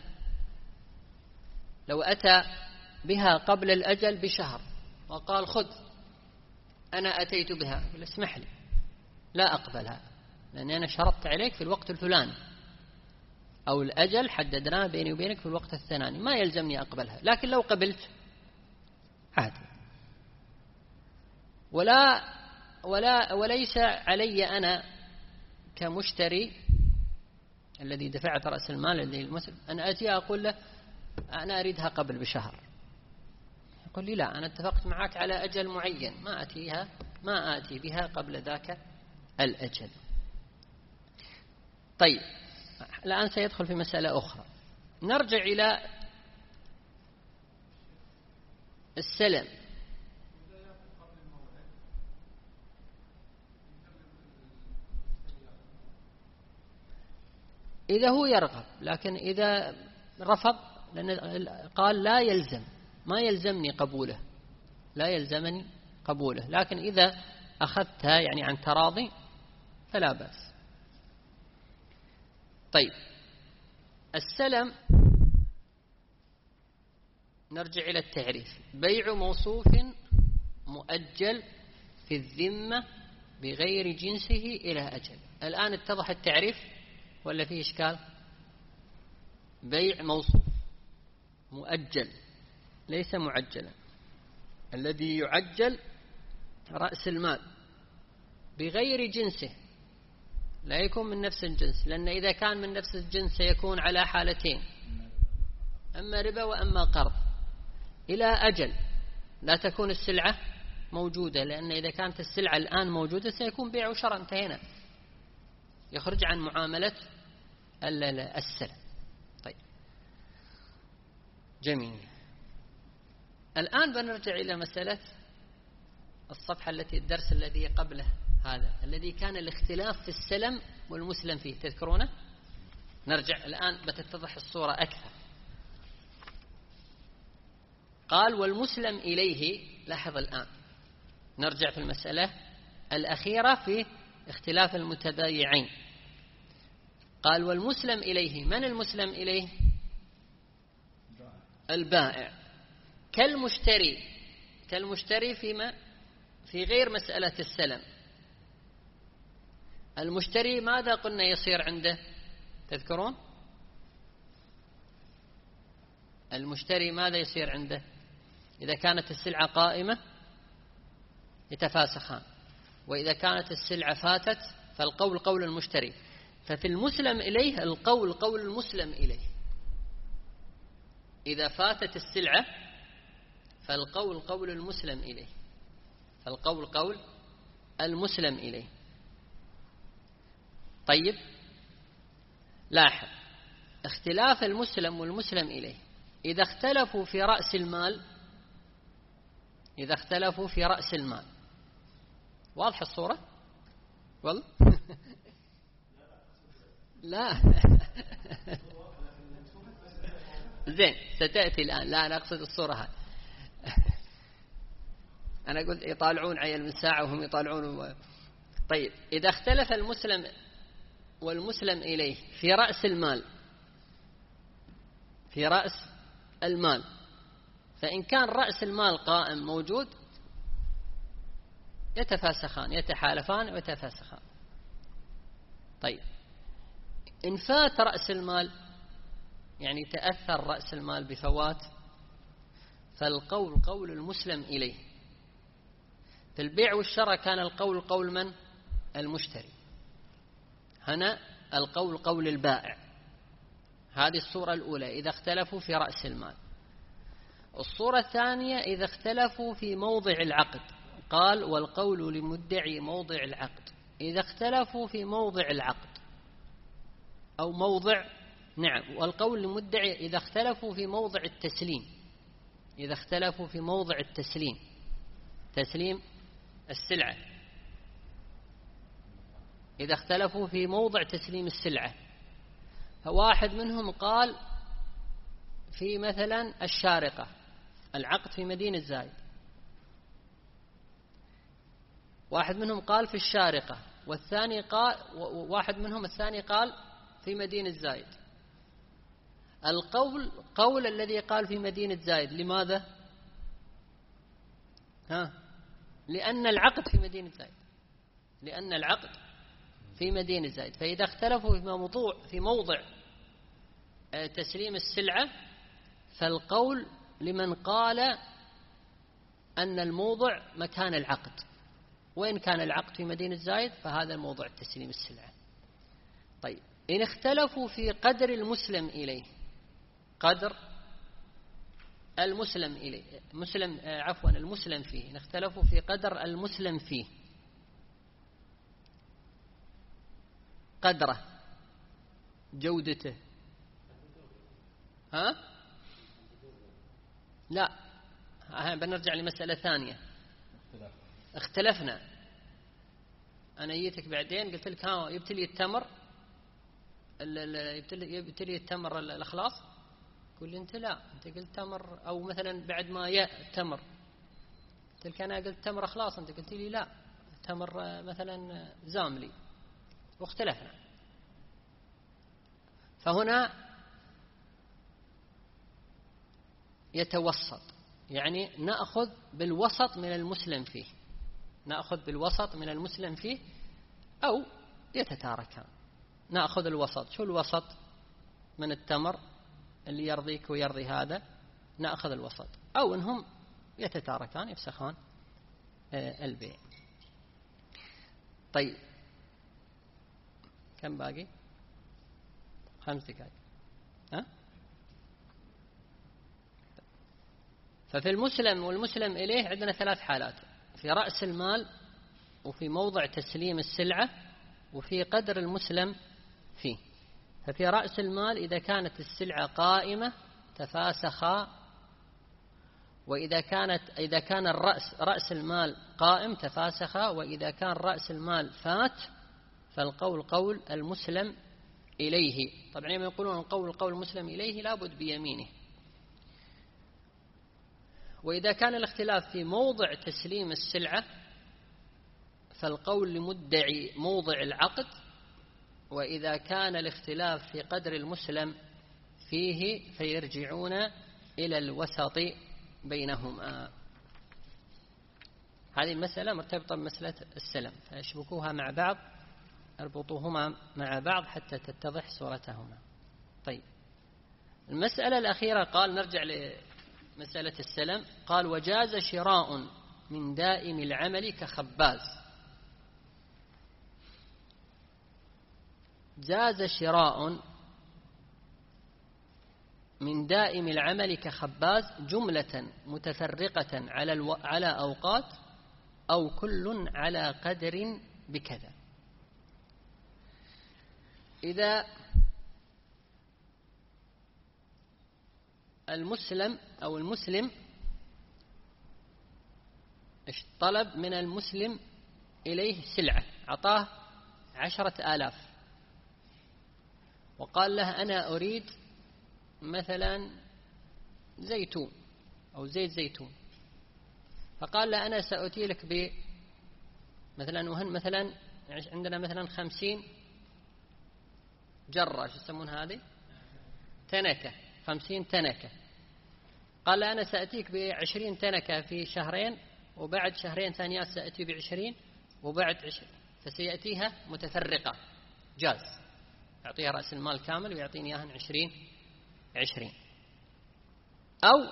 لو أتى بها قبل الأجل بشهر وقال خذ أنا أتيت بها، يقول اسمح لي لا أقبلها لأني أنا شرطت عليك في الوقت الفلاني، أو الأجل حددناه بيني وبينك في الوقت الثاني، ما يلزمني أقبلها. لكن لو قبلت عادي، ولا ولا وليس علي أنا كمشتري الذي دفعت رأس المال الذي المسلم أن أتي أقول له أنا أريدها قبل بشهر، يقول لي لا، أنا اتفقت معك على أجل معين، ما أتيها ما آتي بها قبل ذاك الأجل. طيب، الآن سيدخل في مسألة أخرى. نرجع إلى السلم. إذا هو يرغب، لكن إذا رفض، لأن قال لا يلزم، ما يلزمني قبوله، لا يلزمني قبوله، لكن إذا أخذتها يعني عن تراضي فلا بأس. طيب، السلم نرجع إلى التعريف: بيع موصوف مؤجل في الذمة بغير جنسه إلى أجل. الآن اتضح التعريف ولا فيه إشكال؟ بيع موصوف مؤجل ليس معجلا، الذي يعجل رأس المال بغير جنسه، لا يكون من نفس الجنس، لأن إذا كان من نفس الجنس سيكون على حالتين: أما ربا وأما قرض، إلى أجل لا تكون السلعة موجودة، لأن إذا كانت السلعة الآن موجودة سيكون بيع وشراء، انتهينا، يخرج عن معاملة السلم. طيب، جميل. الآن بنرجع إلى مسألة الصفحة التي الدرس الذي قبله هذا، الذي كان الاختلاف في السلم والمسلم فيه، تذكرونه؟ نرجع الآن بتتضح الصورة أكثر. قال والمسلم إليه، لاحظ الآن نرجع في المسألة الأخيرة في اختلاف المتبايعين. قال والمسلم إليه، من المسلم إليه؟ البائع، كالمشتري، كالمشتري فيما في غير مسألة السلم. المشتري ماذا قلنا يصير عنده؟ تذكرون؟ المشتري ماذا يصير عنده إذا كانت السلعة قائمة يتفاسخان. وإذا كانت السلعة فاتت فالقول قول المشتري. ففي المسلم إليه القول قول المسلم إليه. إذا فاتت السلعة فالقول قول المسلم إليه، فالقول قول المسلم إليه. طيب لاحظ اختلاف المسلم والمسلم إليه. إذا اختلفوا في رأس المال، إذا اختلفوا في رأس المال، واضح الصورة؟ والله لا زين ستأتي الآن. لا أنا أقصد الصورة هذه. أنا قلت يطالعون عيل من ساعة وهم يطالعون. طيب إذا اختلف المسلم والمسلم إليه في رأس المال، في رأس المال، فإن كان رأس المال قائم موجود يتفاسخان، يتحالفان ويتفاسخان. طيب إن فات رأس المال، يعني تأثر رأس المال بفوات، فالقول قول المسلم إليه. في البيع والشراء كان القول قول من؟ المشتري. هنا القول قول البائع. هذه الصورة الأولى إذا اختلفوا في رأس المال. الصورة الثانية إذا اختلفوا في موضع العقد، قال والقول لمدعي موضع العقد. إذا اختلفوا في موضع العقد أو موضع، نعم، والقول لمدعي إذا اختلفوا في موضع التسليم، إذا اختلفوا في موضع التسليم، تسليم السلعة، إذا اختلفوا في موضع تسليم السلعة، فواحد منهم قال في مثلا الشارقة، العقد في مدينة زايد، واحد منهم قال في الشارقة، والثاني قال، واحد منهم الثاني قال في مدينة زايد. القول قول الذي قال في مدينة زايد. لماذا؟ ها؟ لأن العقد في مدينة زايد، لأن العقد في مدينة زايد. فإذا اختلفوا في موضوع في موضع تسليم السلعة، فالقول لمن قال أن الموضع مكان العقد. وين كان العقد في مدينة زايد؟ فهذا الموضع تسليم السلعة. طيب إن اختلفوا في قدر المسلم إليه، قدر المسلم إليه، مسلم عفوا المسلم فيه، إن اختلفوا في قدر المسلم فيه، قدره، جودته، ها؟ لا، بنرجع لمسألة ثانية. اختلفنا، أنا جيتك بعدين قلت لك ها يبتلي التمر، يبتلي التمر الأخلاص، قل لي أنت لا، أنت قلت تمر، أو مثلا بعد ما ياء التمر قلت لك أنا قلت تمر أخلاص، أنت قلت لي لا تمر مثلا زاملي، واختلفنا. فهنا يتوسط، يعني نأخذ بالوسط من المسلم فيه، نأخذ بالوسط من المسلم فيه، أو يتتاركان. نأخذ الوسط. شو الوسط من التمر اللي يرضيك ويرضي هذا؟ نأخذ الوسط. أو إنهم يتتاركان، يفسخان البيع. طيب كم باقي؟ خمس دقائق. ها؟ ففي المسلم والمسلم إليه عندنا ثلاث حالات: في رأس المال، وفي موضع تسليم السلعة، وفي قدر المسلم فيه. ففي رأس المال إذا كانت السلعة قائمة تفاسخا، وإذا كانت إذا كان الرأس رأس المال قائم تفاسخا، وإذا كان رأس المال فات فالقول قول المسلم إليه. طبعا لما يقولون القول قول المسلم إليه لابد بيمينه. وإذا كان الاختلاف في موضع تسليم السلعة فالقول لمدعي موضع العقد، وإذا كان الاختلاف في قدر المسلم فيه فيرجعون إلى الوسط بينهما. هذه المسألة مرتبطة بمسألة السلم، فاشبكوها مع بعض، اربطوهما مع بعض حتى تتضح صورتهما. طيب المسألة الأخيرة، قال نرجع لمسألة السلم، قال وجاز شراء من دائم العمل كخباز. جاز شراء من دائم العمل كخباز جملة متفرقة على الو... على أوقات أو كل على قدر بكذا. إذا المسلم أو المسلم طلب من المسلم إليه سلعة، أعطاه عشرة آلاف وقال له أنا أريد مثلا زيتون أو زيت زيتون، فقال له أنا سأتي لك ب مثلا وهن مثلا عندنا مثلا خمسين جرة، شو يسمون هذه؟ تنكة، خمسين تنكة. قال له أنا سأتيك بعشرين تنكة في شهرين، وبعد شهرين ثانيات سأتي بعشرين، وبعد عشرين، فسيأتيها متفرقة. جاز يعطيها رأس المال كامل ويعطيني إياهن عشرين عشرين. أو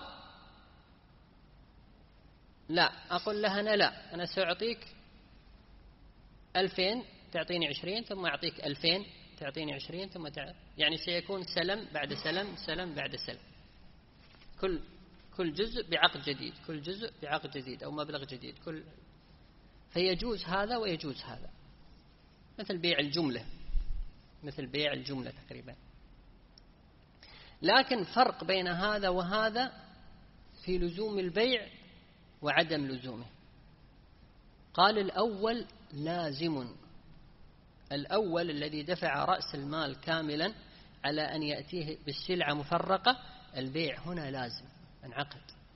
لا، أقول لها أنا لا، أنا سأعطيك ألفين تعطيني عشرين، ثم أعطيك ألفين تعطيني عشرين، ثم تع... يعني سيكون سلم بعد سلم، سلم بعد سلم، كل كل جزء بعقد جديد، كل جزء بعقد جديد أو مبلغ جديد، كل فيجوز هذا ويجوز هذا، مثل بيع الجملة، مثل بيع الجملة تقريبا. لكن فرق بين هذا وهذا في لزوم البيع وعدم لزومه. قال الأول لازم، الأول الذي دفع رأس المال كاملا على أن يأتيه بالسلعة مفرقة، البيع هنا لازم انعقد.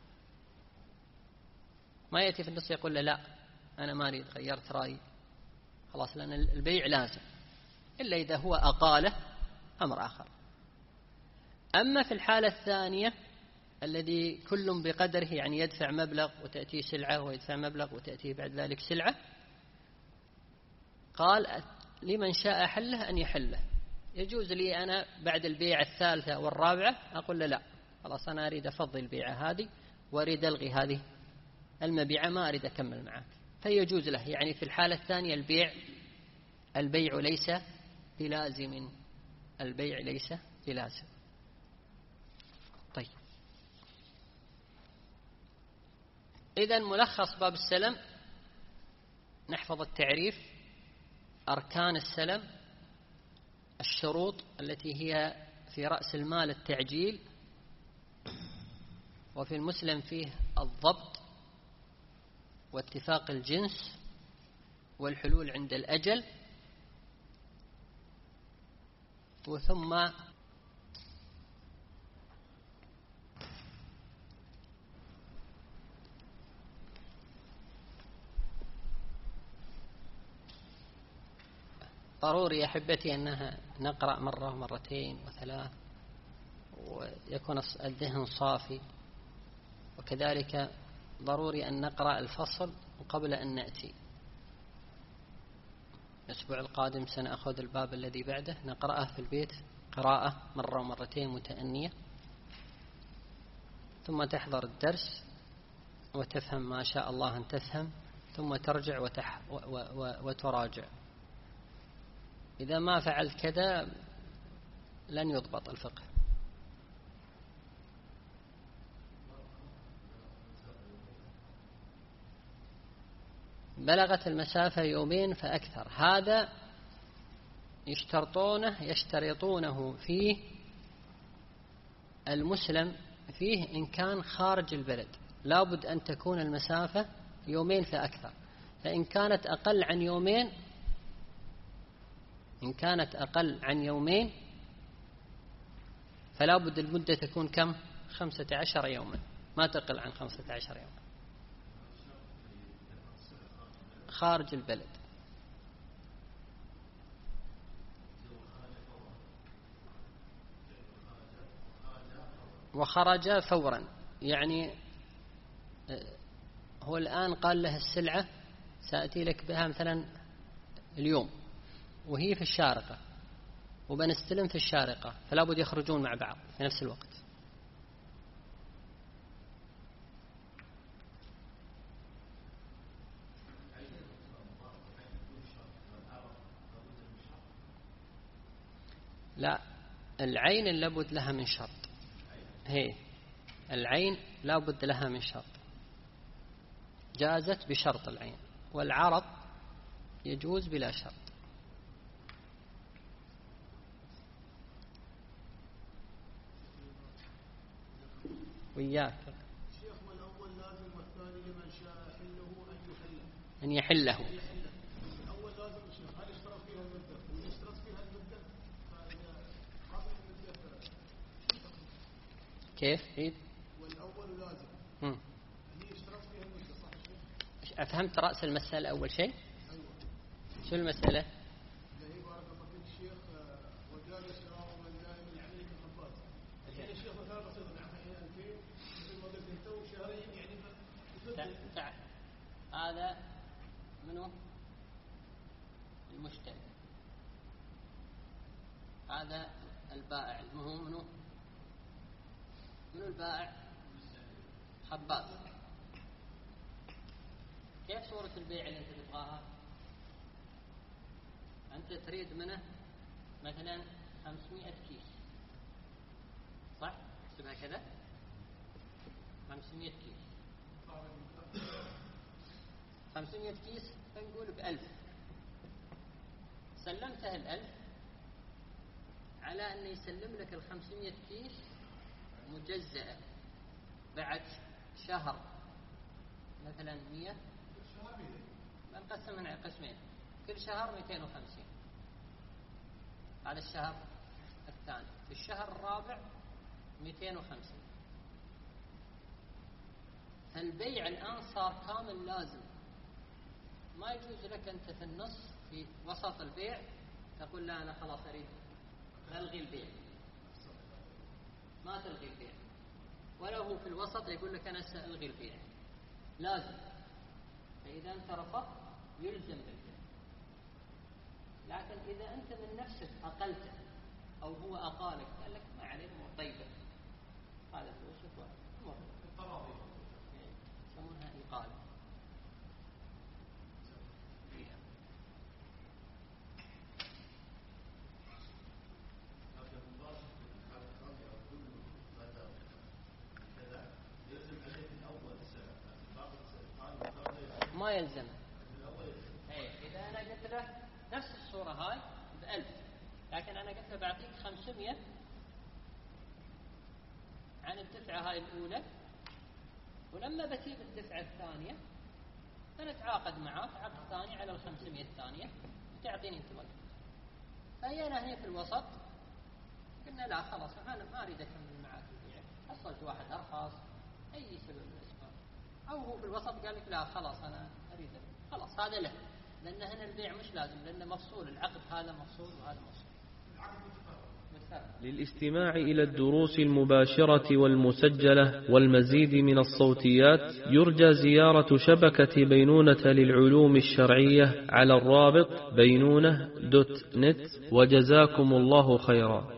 ما يأتي في النص يقول له لا أنا ما أريد، غيرت رأيي، خلاص، لأن البيع لازم، إلا إذا هو أقاله أمر آخر. أما في الحالة الثانية الذي كل بقدره، يعني يدفع مبلغ وتأتيه سلعة، ويدفع مبلغ وتأتيه بعد ذلك سلعة، قال لمن شاء حله أن يحله. يجوز لي أنا بعد البيعة الثالثة والرابعة أقول له لا، خلاص أنا أريد أفضي البيعة هذه وأريد ألغي هذه المبيعة، ما أريد أكمل معك، فيجوز له. يعني في الحالة الثانية البيع البيع ليس بلازم، البيع ليس بلازم. طيب، إذن ملخص باب السلم، نحفظ التعريف، أركان السلم، الشروط التي هي في رأس المال التعجيل، وفي المسلم فيه الضبط واتفاق الجنس والحلول عند الأجل، وثم ضروري أحبتي أنها نقرأ مرة ومرتين وثلاث، ويكون الذهن صافي، وكذلك ضروري أن نقرأ الفصل قبل أن نأتي. الأسبوع القادم سنأخذ الباب الذي بعده، نقرأه في البيت قراءة مرة ومرتين متأنية، ثم تحضر الدرس وتفهم ما شاء الله أن تفهم، ثم ترجع وتح و و و وتراجع. إذا ما فعلت كذا لن يضبط الفقه. بلغت المسافة يومين فأكثر، هذا يشترطونه يشترطونه فيه المسلم فيه إن كان خارج البلد، لا بد أن تكون المسافة يومين فأكثر. فإن كانت أقل عن يومين إن كانت أقل عن يومين فلا بد المدة تكون كم؟ خمسة عشر يوما، ما تقل عن خمسة عشر يوما خارج البلد. وخرج فورا، يعني هو الآن قال له السلعة سأتي لك بها مثلا اليوم، وهي في الشارقة، وبنستلم في الشارقة، فلا بد يخرجون مع بعض في نفس الوقت. لا، العين لابد لها من شرط. هي العين لابد لها من شرط، جازت بشرط العين، والعرض يجوز بلا شرط. وإياك شيخ، والأول لازم والثاني لمن شاء يحله أن يحله أن يحله. الأول لازم الشيخ، هل اشترط فيها المدة؟ وإذا اشترط فيها المدة فإذا حصل المدة كيف؟ عيد. والأول لازم مم. هي اشترط فيها المدة، صح الشيخ؟ أفهمت رأس المسألة أول شيء؟ أيوة. شو المسألة؟ اللي هي بارك الله فيك الشيخ، وجاز شراء من دائم يعني كخباز. يعني الشيخ مثلا بسيطة نعم، يعني في مثل ما قلت أنت وشهرين يعني تعال، هذا منو؟ المشتري. هذا البائع. المهم منو؟ منو البائع؟ خباز. كيف صورة البيع اللي أنت تبغاها؟ أنت تريد منه مثلا خمسمائة كيس، صح؟ احسبها كذا، خمسمائة كيس. خمسمائة كيس نقول بألف. سلمته الألف على أن يسلم لك الخمسمائة كيس مجزأة بعد شهر، مثلا مئة، نقسم من قسمين، كل شهر مئتين وخمسين. هذا الشهر الثاني. في الشهر الرابع مئتين وخمسين. فالبيع الآن صار كامل لازم. ما يجوز لك أنت في النص في وسط البيع تقول لا أنا خلاص أريد ألغي البيع. ما تلغي البيع، ولو هو في الوسط يقول لك أنا سألغي البيع، لازم. فإذا أنت رفضت يلزم بالبيع. لكن إذا أنت من نفسك أقلته أو هو أقالك قال لك ما عليه أمور طيبة، هذا فلوسك وأمور التراضي يسمونها إقالة. ما يلزم. إذا أنا قلت له نفس الصورة هاي بألف، لكن أنا قلت له بعطيك خمسمائة عن الدفعة هاي الأولى، ولما بتجيب الدفعة الثانية فنتعاقد معك عقد ثاني على الخمسمائة الثانية وتعطيني أنت وقت. فهي أنا هنا في الوسط قلنا لا خلاص أنا ما أريد أكمل معك البيع، حصلت واحد أرخص أي سبب من الأسباب، أو هو في الوسط قال لك لا خلاص أنا أريد خلاص هذا له، لأن هنا البيع مش لازم، لأن مفصول العقد، هذا مفصول وهذا مفصول. للاستماع إلى الدروس المباشرة والمسجلة والمزيد من الصوتيات يرجى زيارة شبكة بينونة للعلوم الشرعية على الرابط بينونة دوت نت. وجزاكم الله خيرا.